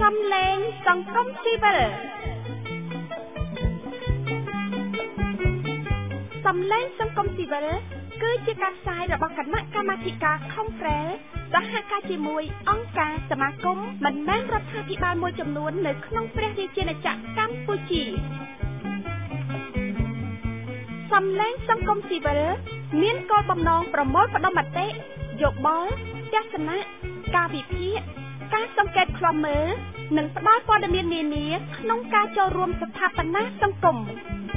សំឡេងសង្គមស៊ីវិលសំឡេងសង្គមស៊ីវិលគឺជាការផ្សាយរបស់គណៈកម្មាធិការ Conference សហការជាមួយអង្គការសមាគមមិនមែនរដ្ឋាភិបាលមួយចំនួននៅក្នុងព្រះរាជាណាចក្រកម្ពុជាសំឡេងសង្គមស៊ីវិលមានគោលបំណងប្រមូលផ្ដុំមតិយោបល់ទស្សនៈការវិភាគការសង្កេតឃ្លាំមើលនិងផ្តល់ព័ត៌មាននានាក្នុងការចូលរួមស្ថាបនាសង្គម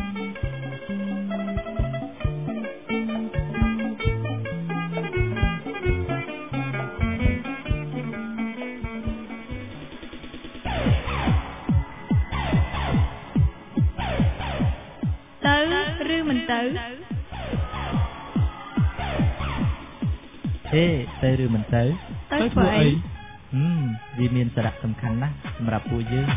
ឬមិនទៅទៅឬមិនទៅធ្វើអីវាមានសារៈសំខាន់ណាស់សម្រាប់ពួកយើង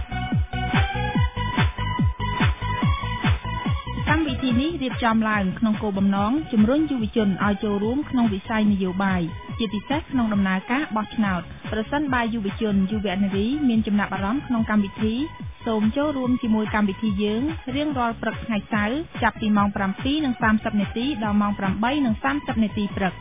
កម្មវិធីនេះរៀបចំឡើងក្នុងគោលបំណងជំរុញយុវជនឲ្យចូលរួមក្នុងវិស័យនយោបាយជាពិសេសក្នុងដំណើរការបោះឆ្នោតប្រសិនបើយុវជនយុវនារីមានចំណាប់អារម្មណ៍ក្នុងកម្មវិធីសូមចូលរួមជាមួយកម្មវិធីយើងរៀងរាល់ព្រឹកថ្ងៃសៅរ៍ចាប់ពីម៉ោង 7:30 នាទីដល់ម៉ោង 8:30 នាទីព្រឹក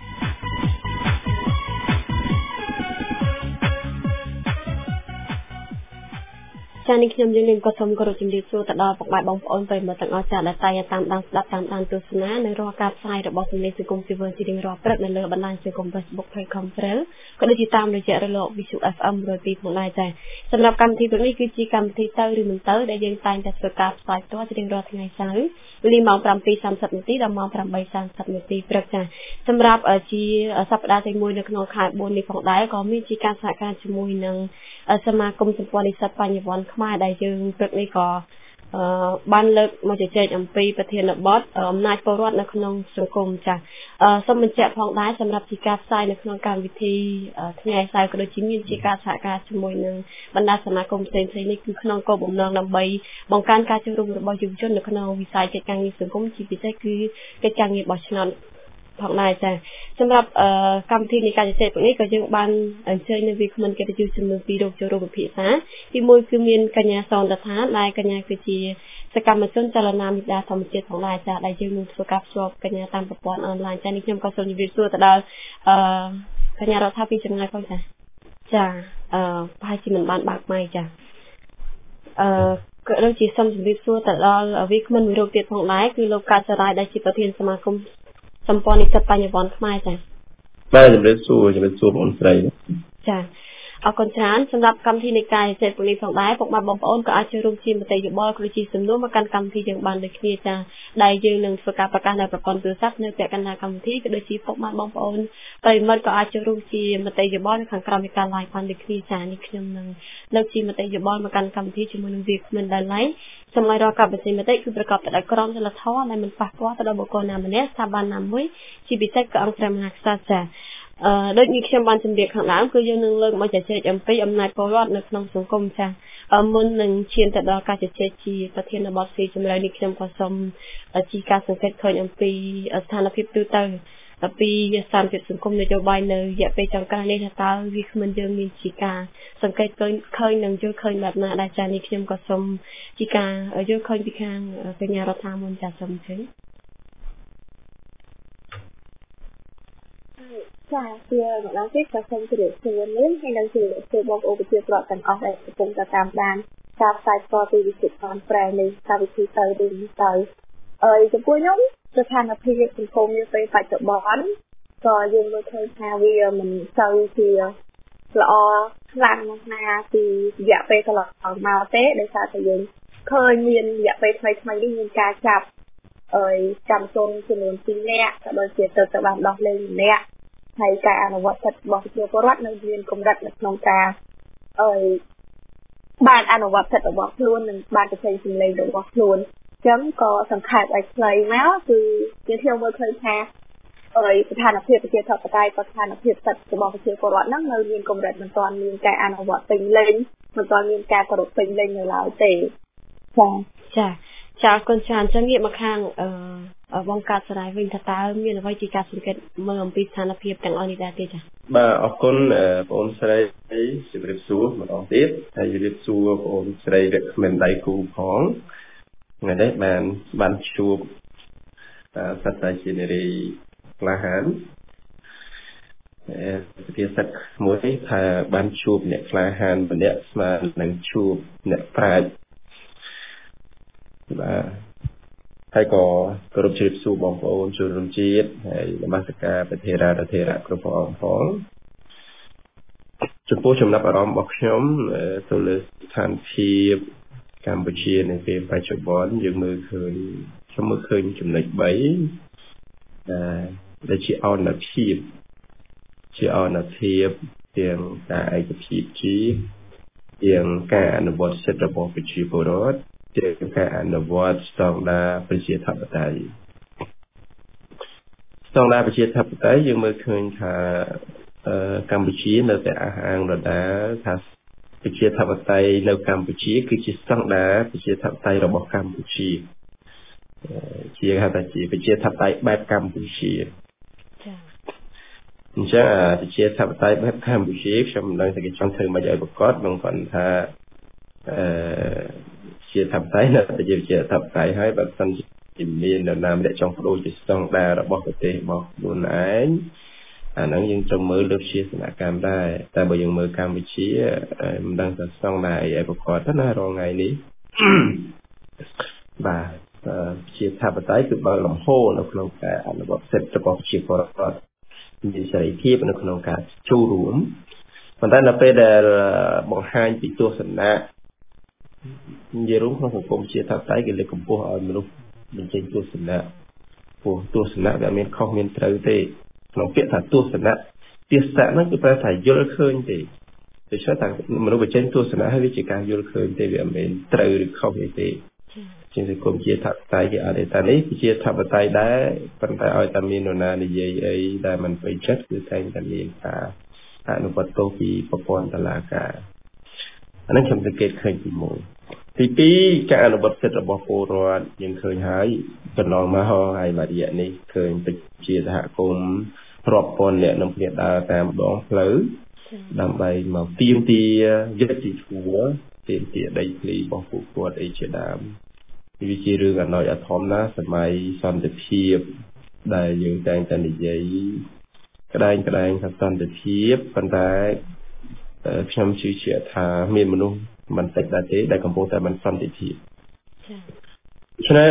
ចា៎នេះខ្ញុំយើងក៏សូមគោរពជំរាបសួរទៅដល់ពុកម៉ែបងប្អូនប្រិយមិត្តទាំងអស់ចា៎ដែលតែងតាមដានស្ដាប់តាមដានទស្សនានៅរាល់ការផ្សាយរបស់សំឡេងសង្គមស៊ីវិលជារៀងរាល់ព្រឹកនៅលើបណ្ដាញសង្គម Facebook Page Conference ក៏ដូចជាតាមរយៈរលក Visu FM 102ផងដែរចា៎សម្រាប់កម្មវិធីព្រឹកនេះគឺជាកម្មវិធីទៅឬមិនទៅដែលយើងតែងតែធ្វើការផ្សាយផ្ទាល់ជារៀងរាល់ថ្ងៃសៅរ៍វេលាម៉ោង 7:30 នាទីដល់ម៉ោង 8:30 នាទីព្រឹកចា៎សម្រាប់ជាសប្តាហ៍ទី1នៅក្នុងខែ4នេះផងដែរក៏មានជាការសហការជាមួយនឹងសមាគមសម្ព័ន្ធនិស្សិតបញ្ញវន្តខ្មែរដែលយើងព្រឹកនេះក៏បានលើកមកជជែកអំពីប្រធានបទអំណាចពលរដ្ឋនៅក្នុងសង្គមចា៎សូមបញ្ជាក់ផងដែរសម្រាប់ជាការផ្សាយនៅក្នុងកម្មវិធីថ្ងៃសៅរ៍ក៏ដូចជាមានជាការសហការជាមួយនឹងបណ្ដាសមាគមផ្សេងៗនេះគឺក្នុងគោលបំណងដើម្បីបង្កើនការចូលរួមរបស់យុវជននៅក្នុងវិស័យកិច្ចការងារសង្គមជាពិសេសគឺកិច្ចការងារបោះឆ្នោតផងដែរចា៎សម្រាប់កម្មវិធីនៃការជជែកពេលនេះក៏យើងបានអញ្ជើញនៅវាគ្មិនកិត្តិយសចំនួន2រូបចូលរួមពិភាក្សាទី1គឺមានកញ្ញាសនរដ្ឋាដែលកញ្ញាគឺជាសកម្មជនចលនាមេដាធម្មជាតិផងដែរចា៎ដែលយើងនឹងធ្វើការភ្ជាប់កញ្ញាតាមប្រព័ន្ធអនឡាញចា៎នេះខ្ញុំក៏សូមជម្រាបសួរទៅដល់កញ្ញារដ្ឋាពីចម្ងាយផងចា៎ចាប្រហែលជាមិនបានបើកម៉ៃចា៎ក៏ដូចជាសូមជម្រាបសួរទៅដល់វាគ្មិនមួយរូបទៀតផងដែរគឺលោកកើតចរាយដែលជាប្រធានសមាគមសម្ព័ន្ធនិស្សិតបញ្ញវន្តខ្មែរចា៎បាទជំរាបសួរបងស្រីចាអរគុណច្រើនសម្រាប់កម្មវិធីនៃការជជែកពេលនេះផងដែរពុកម៉ែបងប្អូនក៏អាចចូលរួមជាមតិយោបល់ឬជាសំណួរមកកាន់កម្មវិធីយើងបានដូចគ្នាចាដែលយើងនឹងធ្វើការប្រកាសនៅប្រព័ន្ធទូរស័ព្ទនៅពាក់កណ្ដាលកម្មវិធីក៏ដូចជាពុកម៉ែបងប្អូនប្រិយមិត្តក៏អាចចូលរួមជាមតិយោបល់នៅខាងក្រោមនៃការ live បានដូចគ្នាចានេះខ្ញុំនឹងលើកជាមតិយោបល់មកកាន់កម្មវិធីជាមួយនឹងវាគ្មិនដែលឡៃសូមឲ្យរាល់ការបញ្ចេញមតិគឺប្រកបទៅដោយក្រមសីលធម៌ដែលមិនប៉ះពាល់ទៅដល់បុគ្គលណាម្នាក់ស្ថាប័នណាមួយជាពិសេសក៏អង្គព្រះមហាក្សត្រចាដូចនេះខ្ញុំបានជម្រាបខាងដើមគឺយើងនឹងលើកមកជជែកអំពីអំណាចពលរដ្ឋនៅក្នុងសង្គមចាមុននឹងឈានទៅដល់ការជជែកជាប្រធានបទស៊ីជម្រៅនេះខ្ញុំក៏សូមជាការសង្កេតឃើញអំពីស្ថានភាពទូទៅពីស្ថានភាពសង្គមនយោបាយនៅរយៈពេលចុងក្រោយនេះថាតើវាគ្មិនយើងមានជាការសង្កេតឃើញនិងយល់ឃើញបែបណាដែរចានេះខ្ញុំក៏សូមជាការយល់ឃើញពីខាងកញ្ញារដ្ឋាមុនចាសូមអញ្ជើញចាជាម្ដងទៀតក៏សូមជម្រាបសួរនេះហើយនឹងជម្រាបសួរបងប្អូនប្រជាពលរដ្ឋទាំងអស់ដែលកំពុងតាមដានការផ្សាយផ្ទាល់ពីវិទ្យុខនប្រែនេះកម្មវិធីទៅឬទៅចំពោះខ្ញុំស្ថានភាពសង្គមនាពេលបច្ចុប្បន្នក៏យើងមើលឃើញថាវាមិនសូវជាល្អខ្លាំងណាស់ពីរយៈពេលកន្លងមកទេដោយសារតែយើងឃើញមានរយៈពេលថ្មីនេះមានការចាប់កម្មជនចំនួន2នាក់ក៏ដូចជាទៅបានដោះលែងម្នាក់ហើយការអនុវត្តសិទ្ធិរបស់ប្រជាពលរដ្ឋនៅមានកម្រិតនៅក្នុងការបានអនុវត្តសិទ្ធិរបស់ខ្លួននិងបានបញ្ចេញសម្លេងរបស់ខ្លួនអញ្ចឹងក៏សង្ខេបឲ្យខ្លីមកគឺខ្ញុំមើលឃើញថាស្ថានភាពប្រជាធិបតេយ្យក៏ស្ថានភាពសិទ្ធិរបស់ប្រជាពលរដ្ឋហ្នឹងនៅមានកម្រិតមិនទាន់មានការអនុវត្តពេញលេញមិនទាន់មានការគោរពពេញលេញនៅឡើយទេចាចាអរគុណច្រើនចឹងងាកមកខាងបងកាត់សរាយវិញថាតើមានអ្វីជាការសង្កេតមើលអំពីស្ថានភាពទាំងអស់នេះដែរទេចាបាទអរគុណបងស្រីជំរាបសួរម្ដងទៀតហើយជំរាបសួរបងប្អូនស្រីរកមិនដៃគូផងថ្ងៃនេះបានជួបសាស្ត្រាចារ្យនារីក្លាហានភាសាមួយថាបានជួបអ្នកក្លាហានម្នាក់ស្មើនឹងជួបអ្នកប្រាជ្ញបាទហើយក៏គោរពជំរាបសួរបងប្អូនជនរួមជាតិហើយនមស្ការព្រះធេរានុធេរៈគ្រប់ព្រះអង្គផងចំពោះចំណាប់អារម្មណ៍របស់ខ្ញុំទៅលើស្ថានភាពកម្ពុជានៅពេលបច្ចុប្បន្នយើងមើលឃើញចំណុច3ដែលជាអនុភាពទាំងការឯកភាពទាំងការអនុវត្តសិទ្ធិរបស់ប្រជាពលរដ្ឋទាំងការអនុវត្តស្តង់ដារប្រជាធិបតេយ្យយើងមើលឃើញថាកម្ពុជានៅតែអះអាងដដែលថាប្រជាធិបតេយ្យនៅកម្ពុជាគឺជាស្តង់ដារប្រជាធិបតេយ្យរបស់កម្ពុជាជាហៅថាជាប្រជាធិបតេយ្យបែបកម្ពុជាចា៎អញ្ចឹងប្រជាធិបតេយ្យបែបកម្ពុជាខ្ញុំមិនដឹងថាគេចង់ធ្វើមិនឲ្យប្រកបនឹងគាត់ថាជាធិបតេយ្យនៅតែជាប្រជាធិបតេយ្យហើយបើមិនជាមាននរណាម្នាក់ចង់បដូរជាស្តង់ដាររបស់ប្រទេសរបស់ខ្លួនឯងអាហ្នឹងយើងចង់មើលលើជាសនកម្មដែរតែបើយើងមើលកម្ពុជាមិនដឹងថាស្តង់ដារអីប្រកបទៅណារាល់ថ្ងៃនេះបាទជាធិបតេយ្យគឺបើលំហនៅក្នុងការអនុវត្តសិទ្ធិរបស់ប្រជាពលរដ្ឋមានសេរីភាពនៅក្នុងការចូលរួមប៉ុន្តែនៅពេលដែលបង្ហាញពីទស្សនៈនិយាយរួមក្នុងសង្គមជាធិបតេយ្យគេលើកកម្ពស់ឲ្យមនុស្សបញ្ចេញទស្សនៈព្រោះទស្សនៈវាមានខុសមានត្រូវទេក្នុងពាក្យថាទស្សនៈហ្នឹងគឺប្រែថាយល់ឃើញទេដូច្នេះតែមនុស្សបញ្ចេញទស្សនៈហើយវាជាការយល់ឃើញទេវាមិនមែនត្រូវឬខុសទេជាសង្គមជាធិបតេយ្យគេអត់ទេតែនេះជាធិបតេយ្យដែរប៉ុន្តែឲ្យតែមាននរណានិយាយអីដែលមិនពេញចិត្តគឺតែងតែមានការអនុវត្តទោសពីប្រព័ន្ធតុលាការអានេះខ្ញុំសង្កេតឃើញទី1ទី2ការអនុវត្តសិទ្ធិរបស់ពលរដ្ឋយើងឃើញហើយកន្លងមកហើយមួយរយៈនេះឃើញប្រជាសហគមន៍រាប់ពាន់អ្នកនឹងគ្នាដើរតាមដងផ្លូវដើម្បីមកទាមទារយុត្តិធម៌ទាមទារដីធ្លីរបស់ពួកគាត់អីជាដើមវាជារឿងអណោចអាធំណាសម័យសន្តិភាពដែលយើងតែងតែនិយាយក្តែងថាសន្តិភាពប៉ុន្តែខ្ញុំជឿជាក់ថាមានមនុស្សមិនតិចដែរទេដែលកំពុងតែមិនសន្តិភាពចា៎ដូច្នេះ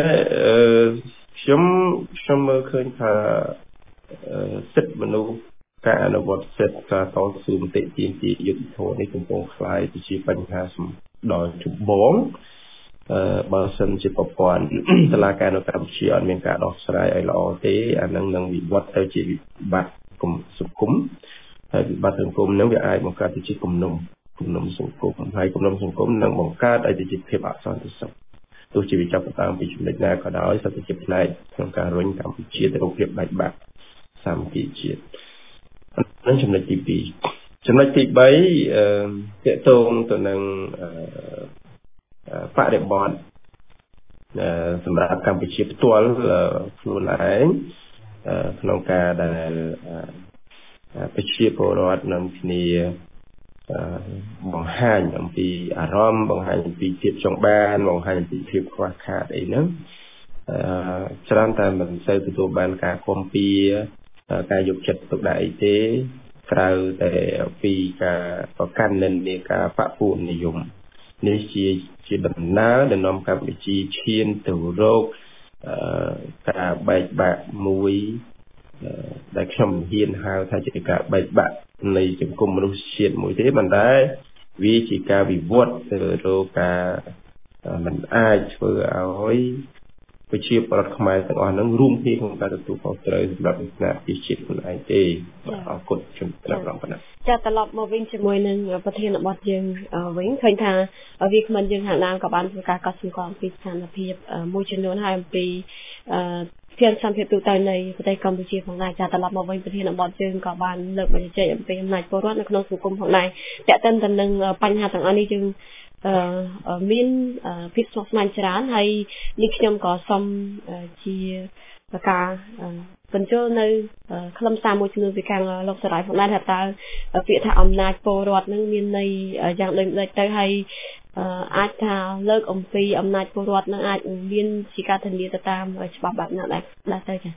ខ្ញុំមើលឃើញថាសិទ្ធិមនុស្សការអនុវត្តសិទ្ធិការតស៊ូមតិទាមទារយុត្តិធម៌នេះកំពុងคล้ายទៅជាបញ្ហាដល់ចម្បងបើសិនជាប្រព័ន្ធតុលាការនៅកម្ពុជាអត់មានការដោះស្រាយឲ្យល្អទេអានឹងនឹងវិវត្តទៅជាវិបត្តិសង្គមហើយវិបត្តិសង្គមនឹងវាអាចបង្កើតទៅជាគំនុំសង្គមហើយគំនុំសង្គមនឹងបង្កើតឲ្យទៅជាភាពអសន្តិសុខទោះជាវាចាប់តាមពីចំណុចណាក៏ដោយសន្តិភាពផ្នែកក្នុងការរុញកម្ពុជាទៅរកភាពដាច់បាក់សាមគ្គីជាតិនឹងចំណុចទី2ចំណុចទី3ទាក់ទងទៅនឹងបរិបទសម្រាប់កម្ពុជាផ្ទាល់ខ្លួនឯងក្នុងការដែលប្រជាពលរដ្ឋនឹងគ្នាបង្ហាញអំពីអារម្មណ៍បង្ហាញអំពីភាពចង់បានបង្ហាញអំពីភាពខ្វះខាតអីហ្នឹងច្រើនតែមិនសូវទទួលបានការគាំពៀការយកចិត្តទុកដាក់អីទេក្រៅតែពីការប្រកាន់និន្នាការបពុះនិយមនេះជាដំណើរដែលនាំកម្ពុជាឈានទៅរកការបែកបាក់មួយដែលខ្ញុំហ៊ានហៅថាជាការបែកបាក់នៃសង្គមមនុស្សជាតិមួយទេប៉ុន្តែវាជាការវិវត្តទៅរកការមិនអាចធ្វើឲ្យប្រជាពលរដ្ឋខ្មែរទាំងអស់ហ្នឹងរួមគ្នាក្នុងការទទួលខុសត្រូវសម្រាប់វិស័យពីជាតិខ្លួនឯងទេអរគុណជំរាបរំប៉ុណ្ណាចាត្រឡប់មកវិញជាមួយនឹងប្រធានបទយើងវិញឃើញថាវាគ្មិនយើងហាក់ណាក៏បានធ្វើការកត់សម្គាល់ពីស្ថានភាពមួយចំនួនហើយអំពីភានសម្ភារទូទៅនៃប្រទេសកម្ពុជាផងដែរចាត្រឡប់មកវិញប្រធានបទយើងក៏បានលើកបញ្ជាក់អំពីអំណាចពលរដ្ឋនៅក្នុងសង្គមផងដែរតែកតិនទៅនឹងបញ្ហាទាំងអស់នេះយើងមានភាពស្មុគស្មាញច្រើនហើយនេះខ្ញុំក៏សូមជាការបញ្ចូលនៅខ្លឹមសារមួយចំនួនពីខាងលោកសរាយផងដែរថាតើពាក្យថាអំណាចពលរដ្ឋនឹងមានន័យយ៉ាងដូចម្ដេចទៅហើយអាចថាលើកអំពីអំណាចពលរដ្ឋនឹងអាចមានជាការធានាទៅតាមច្បាប់បែបណាដែរទៅចា៎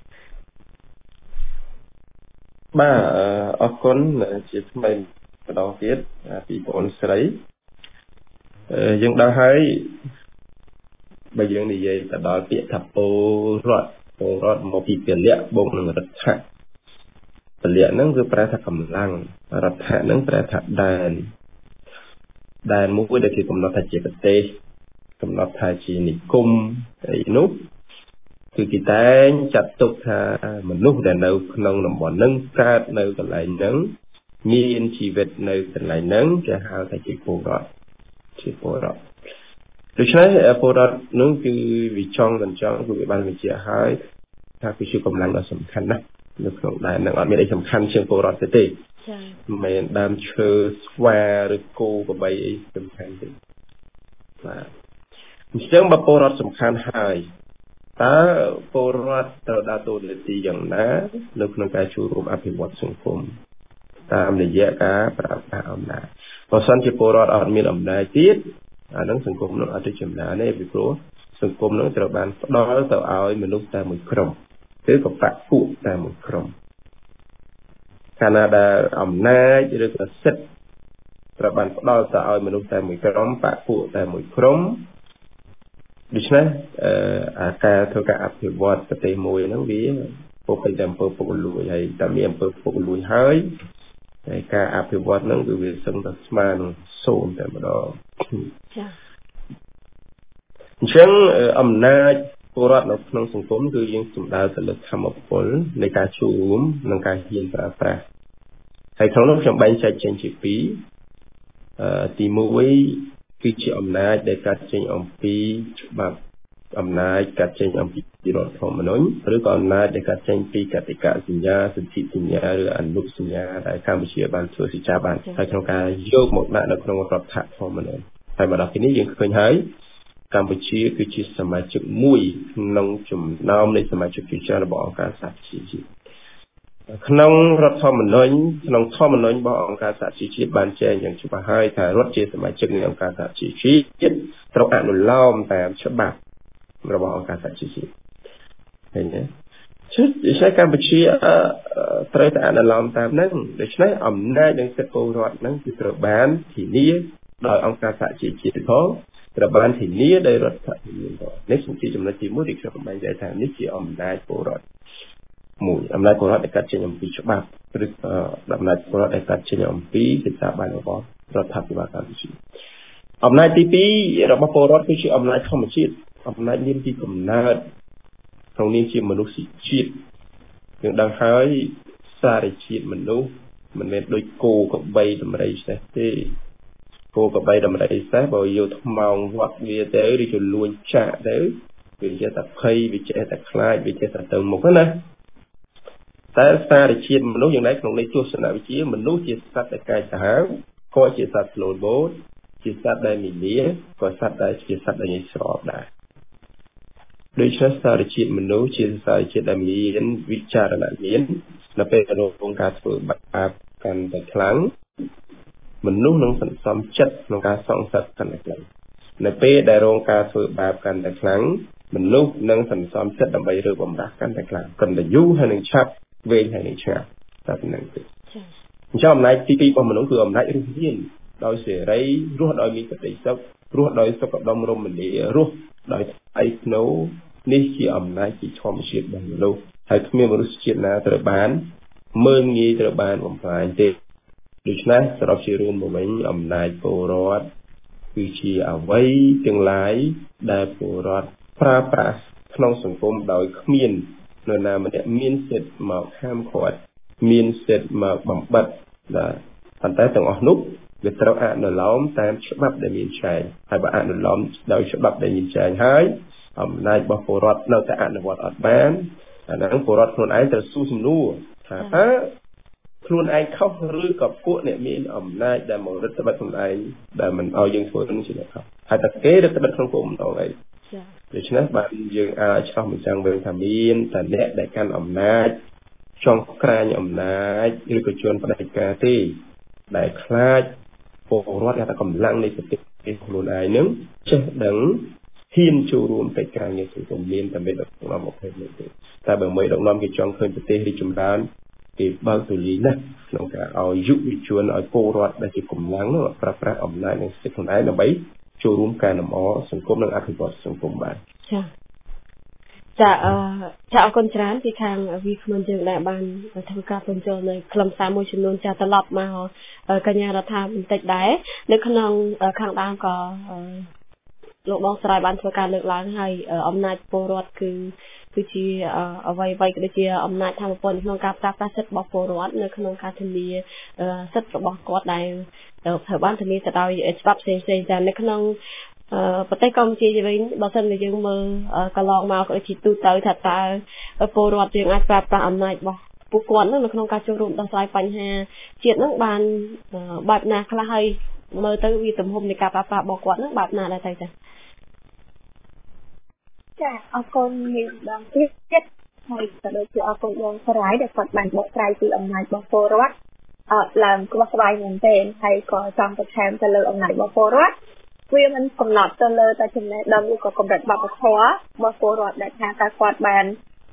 បាទអរគុណជាថ្មីម្ដងទៀតពីបងស្រីយើងដឹងហើយបើយើងនិយាយទៅដល់ពាក្យថាពលរដ្ឋមកពីពលៈបូកនឹងរដ្ឋៈពលៈហ្នឹងគឺប្រែថាកម្លាំងរដ្ឋៈហ្នឹងប្រែថាដែនមួយដែលគេកំណត់ថាជាប្រទេសកំណត់ថាជានិគមអីនោះគឺគេតែងចាត់ទុកថាមនុស្សដែលនៅក្នុងតំបន់ហ្នឹងកើតនៅកន្លែងហ្នឹងមានជីវិតនៅកន្លែងហ្នឹងគេហៅថាជាពលរដ្ឋដូច្នេះពលរដ្ឋនោះគឺវាចង់គឺវាបានបញ្ជាក់ហើយថាគឺជាកម្លាំងដ៏សំខាន់ណាស់នៅក្នុងដែនហ្នឹងអត់មានអីសំខាន់ជាងពលរដ្ឋទេចា៎មិនមែនដើមឈើស្វាឬគោក្របីអីសំខាន់ទេបាទអញ្ចឹងបើពលរដ្ឋសំខាន់ហើយតើពលរដ្ឋត្រូវដើរតួនាទីយ៉ាងណានៅក្នុងការចូលរួមអភិវឌ្ឍសង្គមតាមរយៈការប្រើប្រាស់អំណាចបើសិនជាពលរដ្ឋអត់មានអំណាចទៀតអានឹងសង្គមនោះអត់ទៅចំណានទេពីព្រោះសង្គមនោះត្រូវបានផ្ដល់ទៅឲ្យមនុស្សតែមួយក្រុមឬក៏បកពួកតែមួយក្រុមកាលណាដែលអំណាចឬក៏សិទ្ធិត្រូវបានផ្ដល់ទៅឲ្យមនុស្សតែមួយក្រុមបកពួកតែមួយក្រុមដូច្នេះការធ្វើការអភិវឌ្ឍប្រទេសមួយហ្នឹងវាពោពេញតែអំពើពុករលួយហើយតែមានអំពើពុករលួយហើយការអភិវឌ្ឍហ្នឹងគឺវាសឹងតែស្មើនឹងសូន្យតែម្ដងចា៎អញ្ចឹងអំណាចពលរដ្ឋនៅក្នុងសង្គមគឺយើងសំដៅទៅលើធម៌ពលនៃការចូលរួមនិងការហ៊ានប្រើប្រាស់ហើយក្នុងនោះខ្ញុំបែងចែកចេញជាពីរទី1គឺជាអំណាចដែលកាត់ចេញអំពីច្បាប់អំណាចកាត់ចេញអំពីរដ្ឋធម្មនុញ្ញឬក៏អំណាចដែលកាត់ចេញពីកតិកាសញ្ញាសន្ធិសញ្ញាឬអនុសញ្ញាដែលកម្ពុជាបានធ្វើសេចក្ដីបានហើយក្នុងការយកមកដាក់នៅក្នុងរដ្ឋធម្មនុញ្ញហើយមកដល់ពេលនេះយើងឃើញហើយកម្ពុជាគឺជាសមាជិកមួយក្នុងចំណោមនៃសមាជិកជាច្រើនរបស់អង្គការសហជីវជាតិក្នុងរដ្ឋធម្មនុញ្ញក្នុងធម្មនុញ្ញរបស់អង្គការសហជីវជាតិបានចែងយ៉ាងច្បាស់ហើយថារដ្ឋជាសមាជិកនៃអង្គការសហជីវជាតិត្រូវអនុលោមតាមច្បាប់របស់អង្គការសហជីវជាតិឃើញទេដូច្នេះកម្ពុជាត្រូវតែអនុលោមតាមហ្នឹងដូច្នេះអំណាចនិងសិទ្ធិពលរដ្ឋហ្នឹងគឺត្រូវបានធានាដោយអង្គការសហជីវជាតិផងត្រូវបានធានាដោយរដ្ឋធម្មនុញ្ញផងនេះជាចំណុចទី1ដែលខ្ញុំបាននិយាយថានេះជាអំណាចពលរដ្ឋមួយអំណាចពលរដ្ឋដែលកាត់ចេញអំពីច្បាប់ឬអំណាចពលរដ្ឋដែលកាត់ចេញអំពីស្ថាប័នរបស់រដ្ឋាភិបាលកម្ពុជាអំណាចទី2របស់ពលរដ្ឋគឺជាអំណាចធម្មជាតិអំណាចមានពីកំណើតក្នុងនាមជាមនុស្សជាតិយើងដឹងហើយសារជាតិមនុស្សមិនមែនដូចគោក្របីដំរីសេះទេគោក្របីដំរីសេះបើយកថ្មោងវត្តវាទៅឬជលួនចាក់ទៅវាចេះតែភ័យវាចេះតែខ្លាចវាចេះតែទៅមុខណាតែសារជាតិមនុស្សយ៉ាងណាក្នុងន័យទស្សនវិជ្ជាមនុស្សជាសត្វដែលកាយសាហាវក៏ជាសត្វស្លូតបូតជាសត្វដែលមីលាក៏សត្វដែលជាសត្វដែលងាយស្របដែរដូច្នេះសារជាតិមនុស្សជាសារជាតិដែលមានវិចារណញ្ញាណនៅពេលដែលរងការធ្វើបាបកាន់តែខ្លាំងមនុស្សនឹងសន្សំចិត្តក្នុងការសងសឹកកាន់តែខ្លាំងនៅពេលដែលរងការធ្វើបាបកាន់តែខ្លាំងមនុស្សនឹងសន្សំចិត្តដើម្បីរើបំរាស់កាន់តែខ្លាំងកាន់តែយូរហើយនឹងឆាប់វែងហើយនឹងឆ្ងាយតែប៉ុណ្្នឹងទេអញ្ចឹងអំណាចទី2របស់មនុស្សគឺអំណាចរស់រានដោយសេរីរស់ដោយមានក្តីសុខរស់ដោយសុខដុមរមនារស់ដោយថ្លៃថ្នូរនេះជាអំណាចពីធម្មជាតិរបស់មនុស្សហើយគ្មានមនុស្សជាតិណាត្រូវបានមើលងាយត្រូវបានបំផ្លាញទេដូច្នេះសរុបជារួមមកវិញអំណាចពលរដ្ឋគឺជាអ្វីទាំងឡាយដែលពលរដ្ឋប្រើប្រាស់ក្នុងសង្គមដោយគ្មាននរណាម្នាក់មានសិទ្ធិមកហាមឃាត់មានសិទ្ធិមកបំបិទប៉ុន្តែទាំងអស់នោះវាត្រូវអនុលោមតាមច្បាប់ដែលមានចែងហើយបើអនុលោមដោយច្បាប់ដែលមានចែងហើយអំណាចរបស់ពលរដ្ឋនៅតែអនុវត្តអត់បានអាហ្នឹងពលរដ្ឋខ្លួនឯងត្រូវសួរសំណួរថាខ្លួនឯងខុសឬក៏ពួកអ្នកមានអំណាចដែលមករឹតបន្តឹងខ្លួនឯងដែលមិនឲ្យយើងធ្វើនឹងជាអ្នកខុសហើយតែគេរឹតបន្តឹងក្នុងគុំម្ដងឯងដូច្នេះបាទយើងអាចឆ្លោះបញ្ចាំងវិញថាមានតែអ្នកដែលកាន់អំណាចចង់ក្រាញអំណាចឬក៏ជនផ្ដាច់ការទេដែលខ្លាចពលរដ្ឋថាកម្លាំងនៃប្រទេសខ្លួនឯងនឹងចេះដឹងហ៊ានចូលរួមកិច្ចការងារសង្គមមានតែមេដឹកនាំប្រភេទនេះទេតែបើមេដឹកនាំគេចង់ឃើញប្រទេសរីកចម្រើនគេបើកទូលាយណាស់ក្នុងការឲ្យយុវជនឲ្យពលរដ្ឋដែលជាកម្លាំងនោះប្រើប្រាស់អំណាចនិងសិទ្ធិខ្លួនឯងដើម្បីចូលរួមកែលម្អសង្គមនិងអភិវឌ្ឍសង្គមបាទចាអរគុណច្រើនពីខាងវីខ្លួនយើងដែលបានធ្វើការពន្យល់នៅខ្លឹមសារមួយចំនួនចាត្រឡប់មកកញ្ញារដ្ឋាបន្តិចដែរនៅក្នុងខាងដើមក៏លោកបងស្រាយបានធ្វើការលើកឡើងហើយអំណាចពលរដ្ឋគឺជាអ្វីក៏ដូចជាអំណាចធម្មពលក្នុងការប្រើប្រាស់សិទ្ធិរបស់ពលរដ្ឋនៅក្នុងការធានាសិទ្ធិរបស់គាត់ដែលត្រូវបានធានាទៅដោយច្បាប់ផ្សេងៗចានៅក្នុងប្រទេសកម្ពុជាវិញបើសិនជាយើងមើលកន្លងមកក៏ជាទូទៅថាតើពលរដ្ឋយើងអាចប្រើប្រាស់អំណាចរបស់ពួកគាត់នៅក្នុងការចូលរួមដោះស្រាយបញ្ហាជាតិនឹងបានបែបណាខ្លះហើយមើលទៅវាទំហំនៃការប្រើប្រាស់របស់គាត់នឹងបែបណាដែរទៅចាអរគុណមានបងទៀតហើយក៏ដូចជាអរគុណបងស្រាយដែលគាត់បានបកស្រាយពីអំណាចរបស់ពលរដ្ឋឡើងក្បោះក្បាយមែនទែនហើយក៏ចង់បន្ថែមទៅលើអំណាចរបស់ពលរដ្ឋវាមិនកំណត់ទៅលើតែចំណេះដឹងឬក៏កម្រិតវប្បធម៌របស់ពលរដ្ឋដែលថាតើគាត់បាន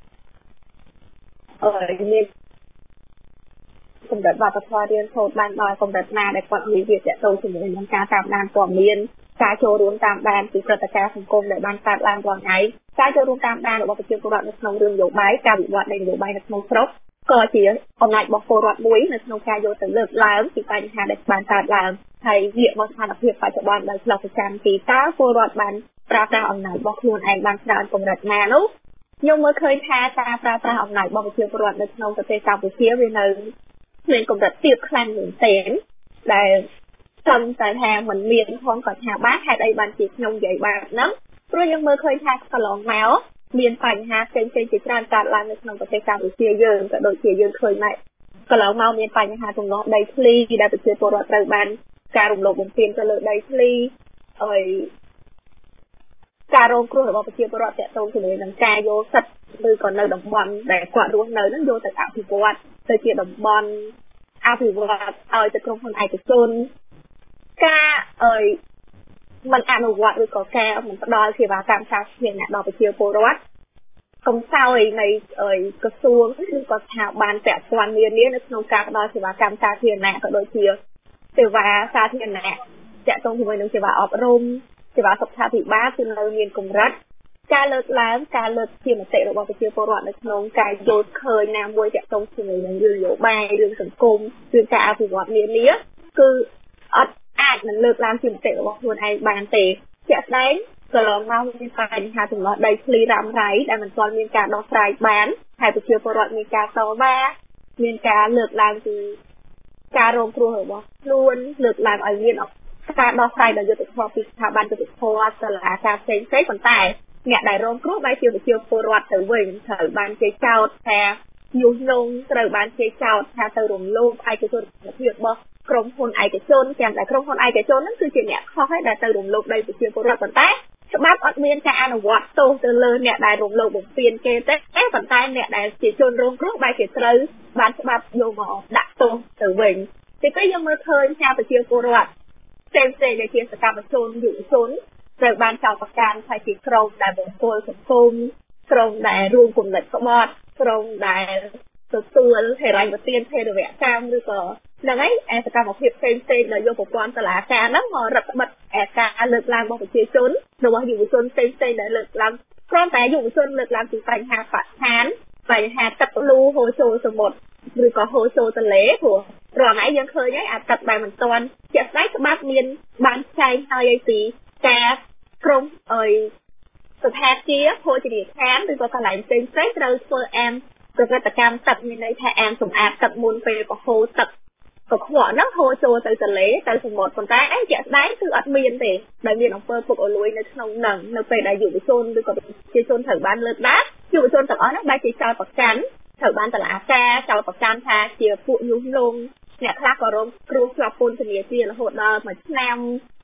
មានកម្រិតវប្បធម៌រៀនសូត្របានដល់កម្រិតណាដែលគាត់មានវាទាក់ទងជាមួយនឹងការតាមដានព័ត៌មានការចូលរួមតាមដានពីព្រឹត្តិការណ៍សង្គមដែលបានកើតឡើងរាល់ថ្ងៃការចូលរួមតាមដានរបស់ប្រជាពលរដ្ឋនៅក្នុងរឿងនយោបាយការវិវត្តនៃនយោបាយនៅក្នុងស្រុកក៏ជាអំណាចរបស់ពលរដ្ឋមួយនៅក្នុងការយកទៅលើកឡើងពីបញ្ហាដែលបានកើតឡើងហើយវាមកស្ថានភាពបច្ចុប្បន្នដោយឆ្លុះប្រចាំពីតើពលរដ្ឋបានប្រើប្រាស់អំណាចរបស់ខ្លួនឯងបានច្រើនកម្រិតណានោះខ្ញុំមើលឃើញថាការប្រើប្រាស់អំណាចរបស់ប្រជាពលរដ្ឋនៅក្នុងប្រទេសកម្ពុជាវានៅមានកម្រិតទាបខ្លាំងមែនទែនដែលសំតែថាมันមានផងក៏ថាបានហេតុអីបានជាខ្ញុំនិយាយបែបហ្នឹងព្រោះយើងមើលឃើញថាកន្លងមកមានបញ្ហាផ្សេងៗជាច្រើនកើតឡើងនៅក្នុងប្រទេសកម្ពុជាយើងក៏ដូចជាយើងឃើញដែរកន្លងមកមានបញ្ហាទំនាស់ដីធ្លីដែលប្រជាពលរដ្ឋត្រូវបានការរំលោភបំពានទៅលើដីធ្លីហើយការរងគ្រោះរបស់ប្រជាពលរដ្ឋទាក់ទងជាមួយនឹងការយកសិទ្ធិឬក៏នៅតំបន់ដែលគាត់រស់នៅហ្នឹងយកទៅអភិវឌ្ឍទៅជាតំបន់អភិវឌ្ឍឲ្យទៅក្រុមហ៊ុនឯកជនការមិនអនុវត្តឬក៏ការមិនផ្ដល់សេវាកម្មសាធារណៈដល់ប្រជាពលរដ្ឋកំសោយនៃក្រសួងឬក៏ស្ថាប័នពាក់ព័ន្ធនានានៅក្នុងការផ្ដល់សេវាកម្មសាធារណៈក៏ដូចជាសេវាសាធារណៈទាក់ទងជាមួយនឹងសេវាអប់រំសេវាសុខាភិបាលគឺនៅមានកម្រិតការលើកឡើងការលើកជាមតិរបស់ប្រជាពលរដ្ឋនៅក្នុងការយល់ឃើញណាមួយទាក់ទងជាមួយនឹងរឿងនយោបាយរឿងសង្គមរឿងការអភិវឌ្ឍនានាគឺអត់អាចនឹងលើកឡើងជាមតិរបស់ខ្លួនឯងបានទេជាក់ស្ដែងកន្លងមកមានបញ្ហាទំនាស់ដីធ្លីរ៉ាំរ៉ៃដែលមិនទាន់មានការដោះស្រាយបានហើយប្រជាពលរដ្ឋមានការតវ៉ាមានការលើកឡើងពីការរងគ្រោះរបស់ខ្លួនលើកឡើងឲ្យមានការដោះស្រាយដោយយុត្តិធម៌ពីស្ថាប័នយុត្តិធម៌សាលាការផ្សេងៗប៉ុន្តែអ្នកដែលរងគ្រោះបែរជាប្រជាពលរដ្ឋទៅវិញត្រូវបានគេចោទថាញុះញង់ត្រូវបានគេចោទថាទៅរំលោភឯកជនភាពរបស់ក្រុមហ៊ុនឯកជនទាំងតែក្រុមហ៊ុនឯកជនហ្នឹងគឺជាអ្នកខុសហើយដែលទៅរំលោភដីប្រជាពលរដ្ឋប៉ុន្តែច្បាប់អត់មានការអនុវត្តទោសទៅលើអ្នកដែលរំលោភបំពានគេទេប៉ុន្តែអ្នកដែលជាជនរងគ្រោះបែរជាត្រូវបានច្បាប់យកមកដាក់ទោសទៅវិញទីពីរយើងមើលឃើញថាប្រជាពលរដ្ឋផ្សេងៗដែលជាសកម្មជនយុវជនត្រូវបានចោទប្រកាន់ថាជាក្រុមដែលបំពុលសង្គមក្រុមដែលរួមគំនិតក្បត់ក្រុមដែលទទួលហិរញ្ញប្បទានភេរវកម្មឬក៏ហ្នឹងហើយសកម្មភាពផ្សេងៗដែលយកប្រព័ន្ធតុលាការហ្នឹងមករឹតបន្តឹងការលើកឡើងរបស់ប្រជាជនរបស់យុវជនផ្សេងៗដែលលើកឡើងគ្រាន់តែយុវជនលើកឡើងពីបញ្ហាបរិស្ថានបញ្ហាទឹកលូហូរចូលសមុទ្រឬក៏ហូរចូលទន្លេព្រោះរាល់ថ្ងៃយើងឃើញហើយអាទឹកដែលមិនទាន់ជាក់ស្ដែងច្បាប់មានបានចែងហើយឲ្យពីការក្រុមស្ថាប័នភោជនីយដ្ឋានឬក៏កន្លែងផ្សេងៗត្រូវធ្វើអាមប្រតិកម្មទឹកមានន័យថាអាមសម្អាតទឹកមុនពេលបហូរទឹកកខ្វក់ហ្នឹងហូរចូលទៅទន្លេទៅសមុទ្រប៉ុន្តែជាក់ស្ដែងគឺអត់មានទេដែលមានអង្គើពុកអលួយនៅក្នុងហ្នឹងនៅពេលដែលយុវជនឬក៏ប្រជាជនត្រូវបានលើកដាក់យុវជនទាំងអស់ហ្នឹងបែរជាចោទប្រកាន់ត្រូវបានតុលាការចោទប្រកាន់ថាជាពួកញុះញង់អ្នកខ្លះក៏រងគ្រោះជាប់ពន្ធនាគាររហូតដល់1ឆ្នាំ